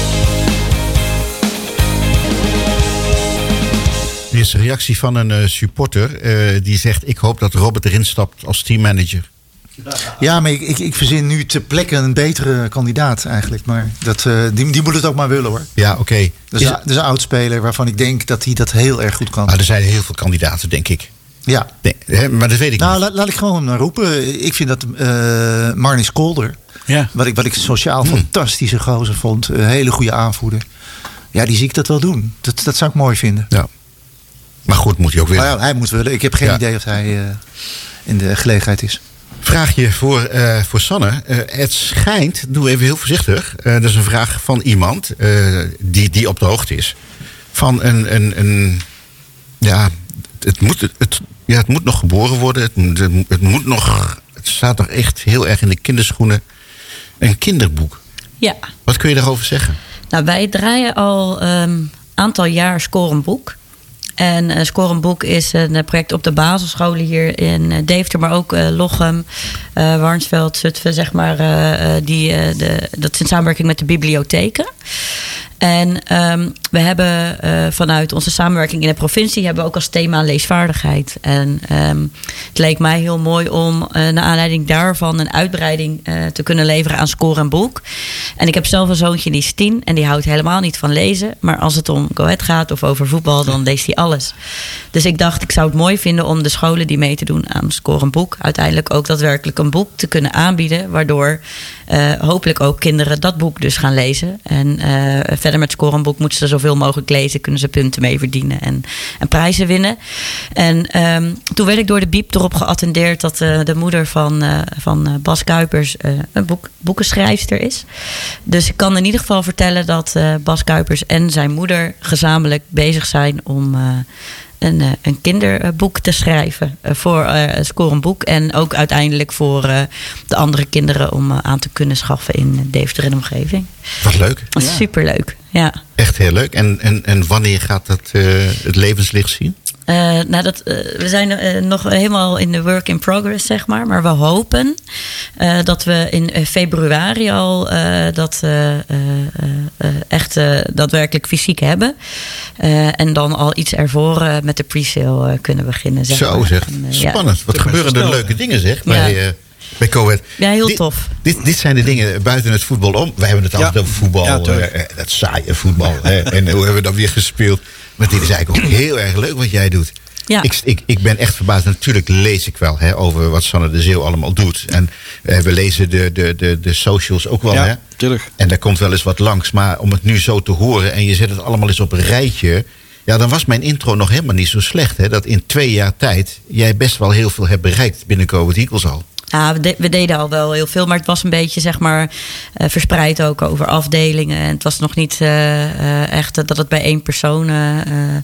Dit is een reactie van een uh, supporter. Uh, die zegt, ik hoop dat Robert erin stapt als teammanager. Ja, maar ik, ik, ik verzin nu ter plekke een betere kandidaat eigenlijk. Maar dat, uh, die, die moet het ook maar willen hoor. Ja, oké. Okay. Dat is, is een oudspeler waarvan ik denk dat hij dat heel erg goed kan. Maar er zijn heel veel kandidaten, denk ik. Ja. Nee, hè, maar dat weet ik nou, niet. Laat, laat ik gewoon roepen. Ik vind dat uh, Marnix Kolder, Ja. wat ik, wat ik sociaal Hmm. fantastische gozer vond. Een hele goede aanvoerder. Ja, die zie ik dat wel doen. Dat, dat zou ik mooi vinden. Ja. Maar goed, moet hij ook weer. Nou ja, hij moet willen. Ik heb geen Ja. idee of hij uh, in de gelegenheid is. Vraagje voor, uh, voor Sanne. Uh, het schijnt, doe even heel voorzichtig. Uh, dat is een vraag van iemand uh, die, die op de hoogte is. Van een, een, een ja, het moet, het, ja, het moet nog geboren worden. Het, het, het moet nog, Het staat toch echt heel erg in de kinderschoenen. Een kinderboek. Ja. Wat kun je daarover zeggen? Nou, wij draaien al een um, aantal jaar Score een Boek. En uh, Score een Boek is een project op de basisscholen hier in uh, Deventer, maar ook uh, Lochem, uh, Warnsveld, Zutphen, zeg maar. Uh, die, uh, de, dat is in samenwerking met de bibliotheken. En um, we hebben uh, vanuit onze samenwerking in de provincie hebben we ook als thema leesvaardigheid. En um, het leek mij heel mooi om uh, naar aanleiding daarvan een uitbreiding uh, te kunnen leveren aan Score een Boek. En ik heb zelf een zoontje die is tien en die houdt helemaal niet van lezen. Maar als het om Go Ahead gaat of over voetbal, dan leest hij alles. Dus ik dacht, ik zou het mooi vinden om de scholen die mee te doen aan Score een Boek uiteindelijk ook daadwerkelijk een boek te kunnen aanbieden. Waardoor uh, hopelijk ook kinderen dat boek dus gaan lezen. En uh, verder met Score een Boek moeten ze zoveel mogelijk lezen. Kunnen ze punten mee verdienen en, en prijzen winnen. En um, toen werd ik door de Biep erop geattendeerd dat uh, de moeder van, uh, van uh, Bas Kuipers uh, een boek, boekenschrijfster is. Dus ik kan in ieder geval vertellen dat uh, Bas Kuipers en zijn moeder gezamenlijk bezig zijn om Uh, Een, een kinderboek te schrijven voor uh, Score een Boek. En ook uiteindelijk voor uh, de andere kinderen om uh, aan te kunnen schaffen in Deventer en omgeving. Wat leuk. Dat is ja. Superleuk, ja. Echt heel leuk. En, en, en wanneer gaat dat uh, het levenslicht zien? Uh, nou dat, uh, we zijn uh, nog helemaal in de work in progress, zeg maar. Maar we hopen uh, dat we in uh, februari al uh, dat uh, uh, uh, echt uh, daadwerkelijk fysiek hebben. Uh, en dan al iets ervoor uh, met de pre-sale uh, kunnen beginnen. Zeg Zo maar. zeg. En, uh, Spannend. Ja. Wat gebeuren er leuke dingen, zeg, bij, Ja. uh, bij Go Ahead. Ja, heel dit, tof. Dit, dit zijn de dingen buiten het voetbal om. Wij hebben het altijd Ja. over voetbal. Ja, uh, dat saaie voetbal. Hè. En hoe hebben we dat weer gespeeld? Maar dit is eigenlijk ook heel erg leuk wat jij doet. Ja. Ik, ik, ik ben echt verbaasd. Natuurlijk lees ik wel hè, over wat Sanne de Zeeuw allemaal doet. En uh, we lezen de, de, de, de socials ook wel. Ja, hè? tuurlijk. En daar komt wel eens wat langs. Maar om het nu zo te horen en je zet het allemaal eens op een rijtje. Ja, dan was mijn intro nog helemaal niet zo slecht. Hè? Dat in twee jaar tijd jij best wel heel veel hebt bereikt binnen Go Ahead Eagles al. Ja, we, de, we deden al wel heel veel, maar het was een beetje zeg maar uh, verspreid ook over afdelingen. En het was nog niet uh, uh, echt dat het bij één persoon uh,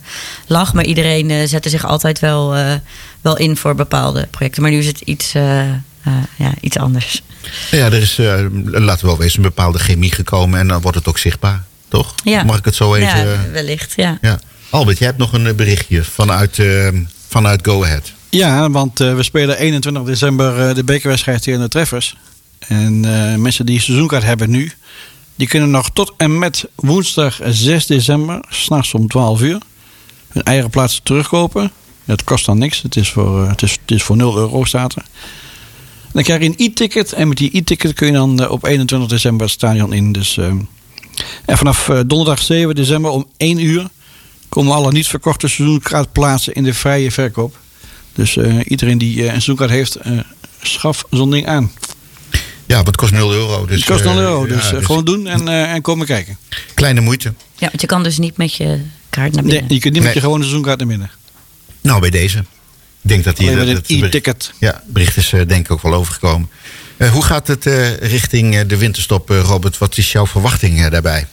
lag. Maar iedereen uh, zette zich altijd wel, uh, wel in voor bepaalde projecten. Maar nu is het iets, uh, uh, ja, iets anders. Ja, er is, uh, laten we wel wezen, een bepaalde chemie gekomen. En dan wordt het ook zichtbaar, toch? Ja. Mag ik het zo even... Ja, wellicht, ja. ja. Albert, jij hebt nog een berichtje vanuit, uh, vanuit Go Ahead. Ja, want uh, we spelen eenentwintig december uh, de bekerwedstrijd hier in de Treffers. En uh, mensen die een seizoenkaart hebben nu, die kunnen nog tot en met woensdag zes december, 's nachts om twaalf uur, hun eigen plaats terugkopen. Het kost dan niks, het is voor, uh, het is, het is voor nul euro staat er. Dan krijg je een e-ticket en met die e-ticket kun je dan uh, op eenentwintig december het stadion in. Dus, uh, en vanaf uh, donderdag zeven december om één uur komen alle niet verkochte seizoenkaartplaatsen in de vrije verkoop. Dus uh, iedereen die uh, een seizoenkaart heeft, uh, schaf zo'n ding aan. Ja, want het kost nul euro. Dus, het kost nul euro, uh, dus, ja, uh, dus gewoon doen en, uh, en komen kijken. Kleine moeite. Ja, want je kan dus niet met je kaart naar binnen. Nee, je kunt niet met Nee. je gewone seizoenkaart naar binnen. Nou, bij deze. Ik denk dat die... Alleen met dat- een dat- e-ticket. Ja, bericht is uh, denk ik ook wel overgekomen. Uh, hoe gaat het uh, richting uh, de winterstop, uh, Robert? Wat is jouw verwachting uh, daarbij?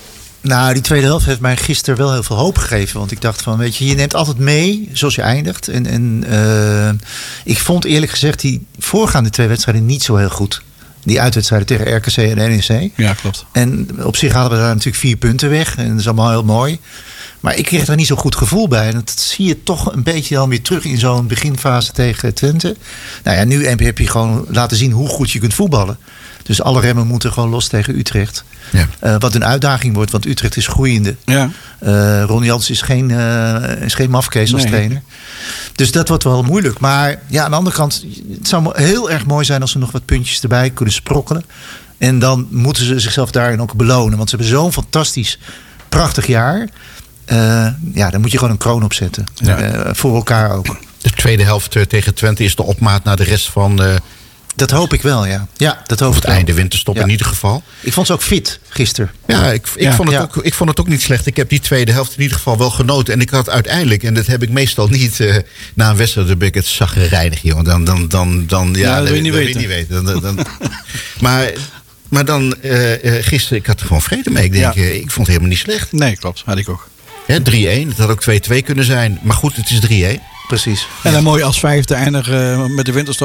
Nou, die tweede helft heeft mij gisteren wel heel veel hoop gegeven. Want ik dacht van, weet je, je neemt altijd mee zoals je eindigt. En, en uh, ik vond eerlijk gezegd die voorgaande twee wedstrijden niet zo heel goed. Die uitwedstrijden tegen R K C en N E C. Ja, klopt. En op zich halen we daar natuurlijk vier punten weg. En dat is allemaal heel mooi. Maar ik kreeg daar niet zo'n goed gevoel bij. En dat zie je toch een beetje dan weer terug in zo'n beginfase tegen Twente. Nou ja, nu heb je gewoon laten zien hoe goed je kunt voetballen. Dus alle remmen moeten gewoon los tegen Utrecht. Ja. Uh, wat een uitdaging wordt, want Utrecht is groeiende. Ja. Uh, Ron Jans is geen, uh, is geen mafkees als Nee. trainer. Dus dat wordt wel moeilijk. Maar ja, aan de andere kant, het zou heel erg mooi zijn als ze nog wat puntjes erbij kunnen sprokkelen. En dan moeten ze zichzelf daarin ook belonen. Want ze hebben zo'n fantastisch, prachtig jaar. Uh, ja, daar moet je gewoon een kroon op zetten. Ja. Uh, voor elkaar ook. De tweede helft uh, tegen Twente is de opmaat naar de rest van... Uh, Dat hoop ik wel, ja. Ja, dat hoop of ik het wel. einde winterstop Ja. in ieder geval. Ik vond ze ook fit gisteren. Ja, ik, ik, Ja. vond het Ja. ook, ik vond het ook niet slecht. Ik heb die tweede helft in ieder geval wel genoten. En ik had uiteindelijk, en dat heb ik meestal niet uh, na een wedstrijd, dan ben ik het zaggerijnig, joh. Dan, dan, dan, dan, ja, Ja, dat wil je niet dat weten. wil je niet weten. Dan, dan, maar, maar dan, uh, uh, gisteren, ik had er gewoon vrede mee. Ik denk, Ja. uh, ik vond het helemaal niet slecht. Nee, klopt. Had ik ook. Hè, drie-één, het had ook twee-twee kunnen zijn. Maar goed, het is drie-één. Precies. En dan mooi als vijfde eindigen uh, met de winterstop.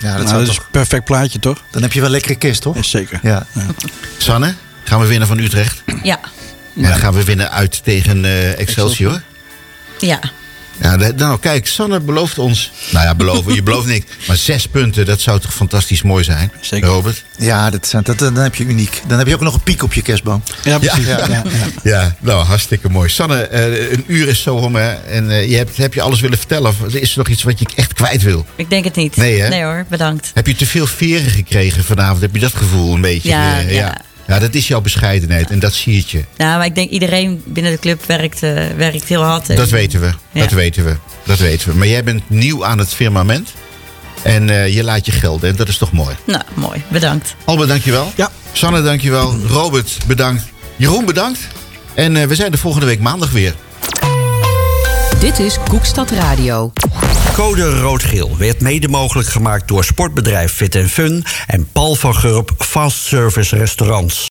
Ja, dat, Nou, zou dat is toch, een perfect plaatje, toch? dan heb je wel lekkere kist, toch? Ja, zeker. Ja. Sanne, gaan we winnen van Utrecht? Ja, En dan gaan we winnen uit tegen eh, Excelsior. ja. Ja, de- nou kijk, Sanne belooft ons... Nou ja, beloven, je belooft niks. Maar zes punten, dat zou toch fantastisch mooi zijn? Zeker. Robert? Ja, dat, zijn- dat, dan heb je uniek. Dan heb je ook nog een piek op je kerstboom. Ja, precies. Ja. Ja. Ja. Ja, nou, hartstikke mooi. Sanne, eh, een uur is zo om. hè, En eh, je hebt, heb je alles willen vertellen? Of is er nog iets wat je echt kwijt wil? Ik denk het niet. Nee, hè? Nee hoor, bedankt. Heb je te veel veren gekregen vanavond? Heb je dat gevoel een beetje? Ja, Eh, ja. ja, dat is jouw bescheidenheid en dat zie je. Ja, maar ik denk iedereen binnen de club werkt, uh, werkt heel hard. Dat weten we, Ja. dat weten we, dat weten we. Maar jij bent nieuw aan het firmament en uh, je laat je gelden en dat is toch mooi. Nou, mooi. Bedankt. Albert, dankjewel. Ja. Sanne, dankjewel. Robert, bedankt. Jeroen, bedankt. En uh, we zijn de volgende week maandag weer. Dit is Koekstad Radio. Code Rood-Geel werd mede mogelijk gemaakt door sportbedrijf Fit en Fun en Paul van Gurp Fast Service Restaurants.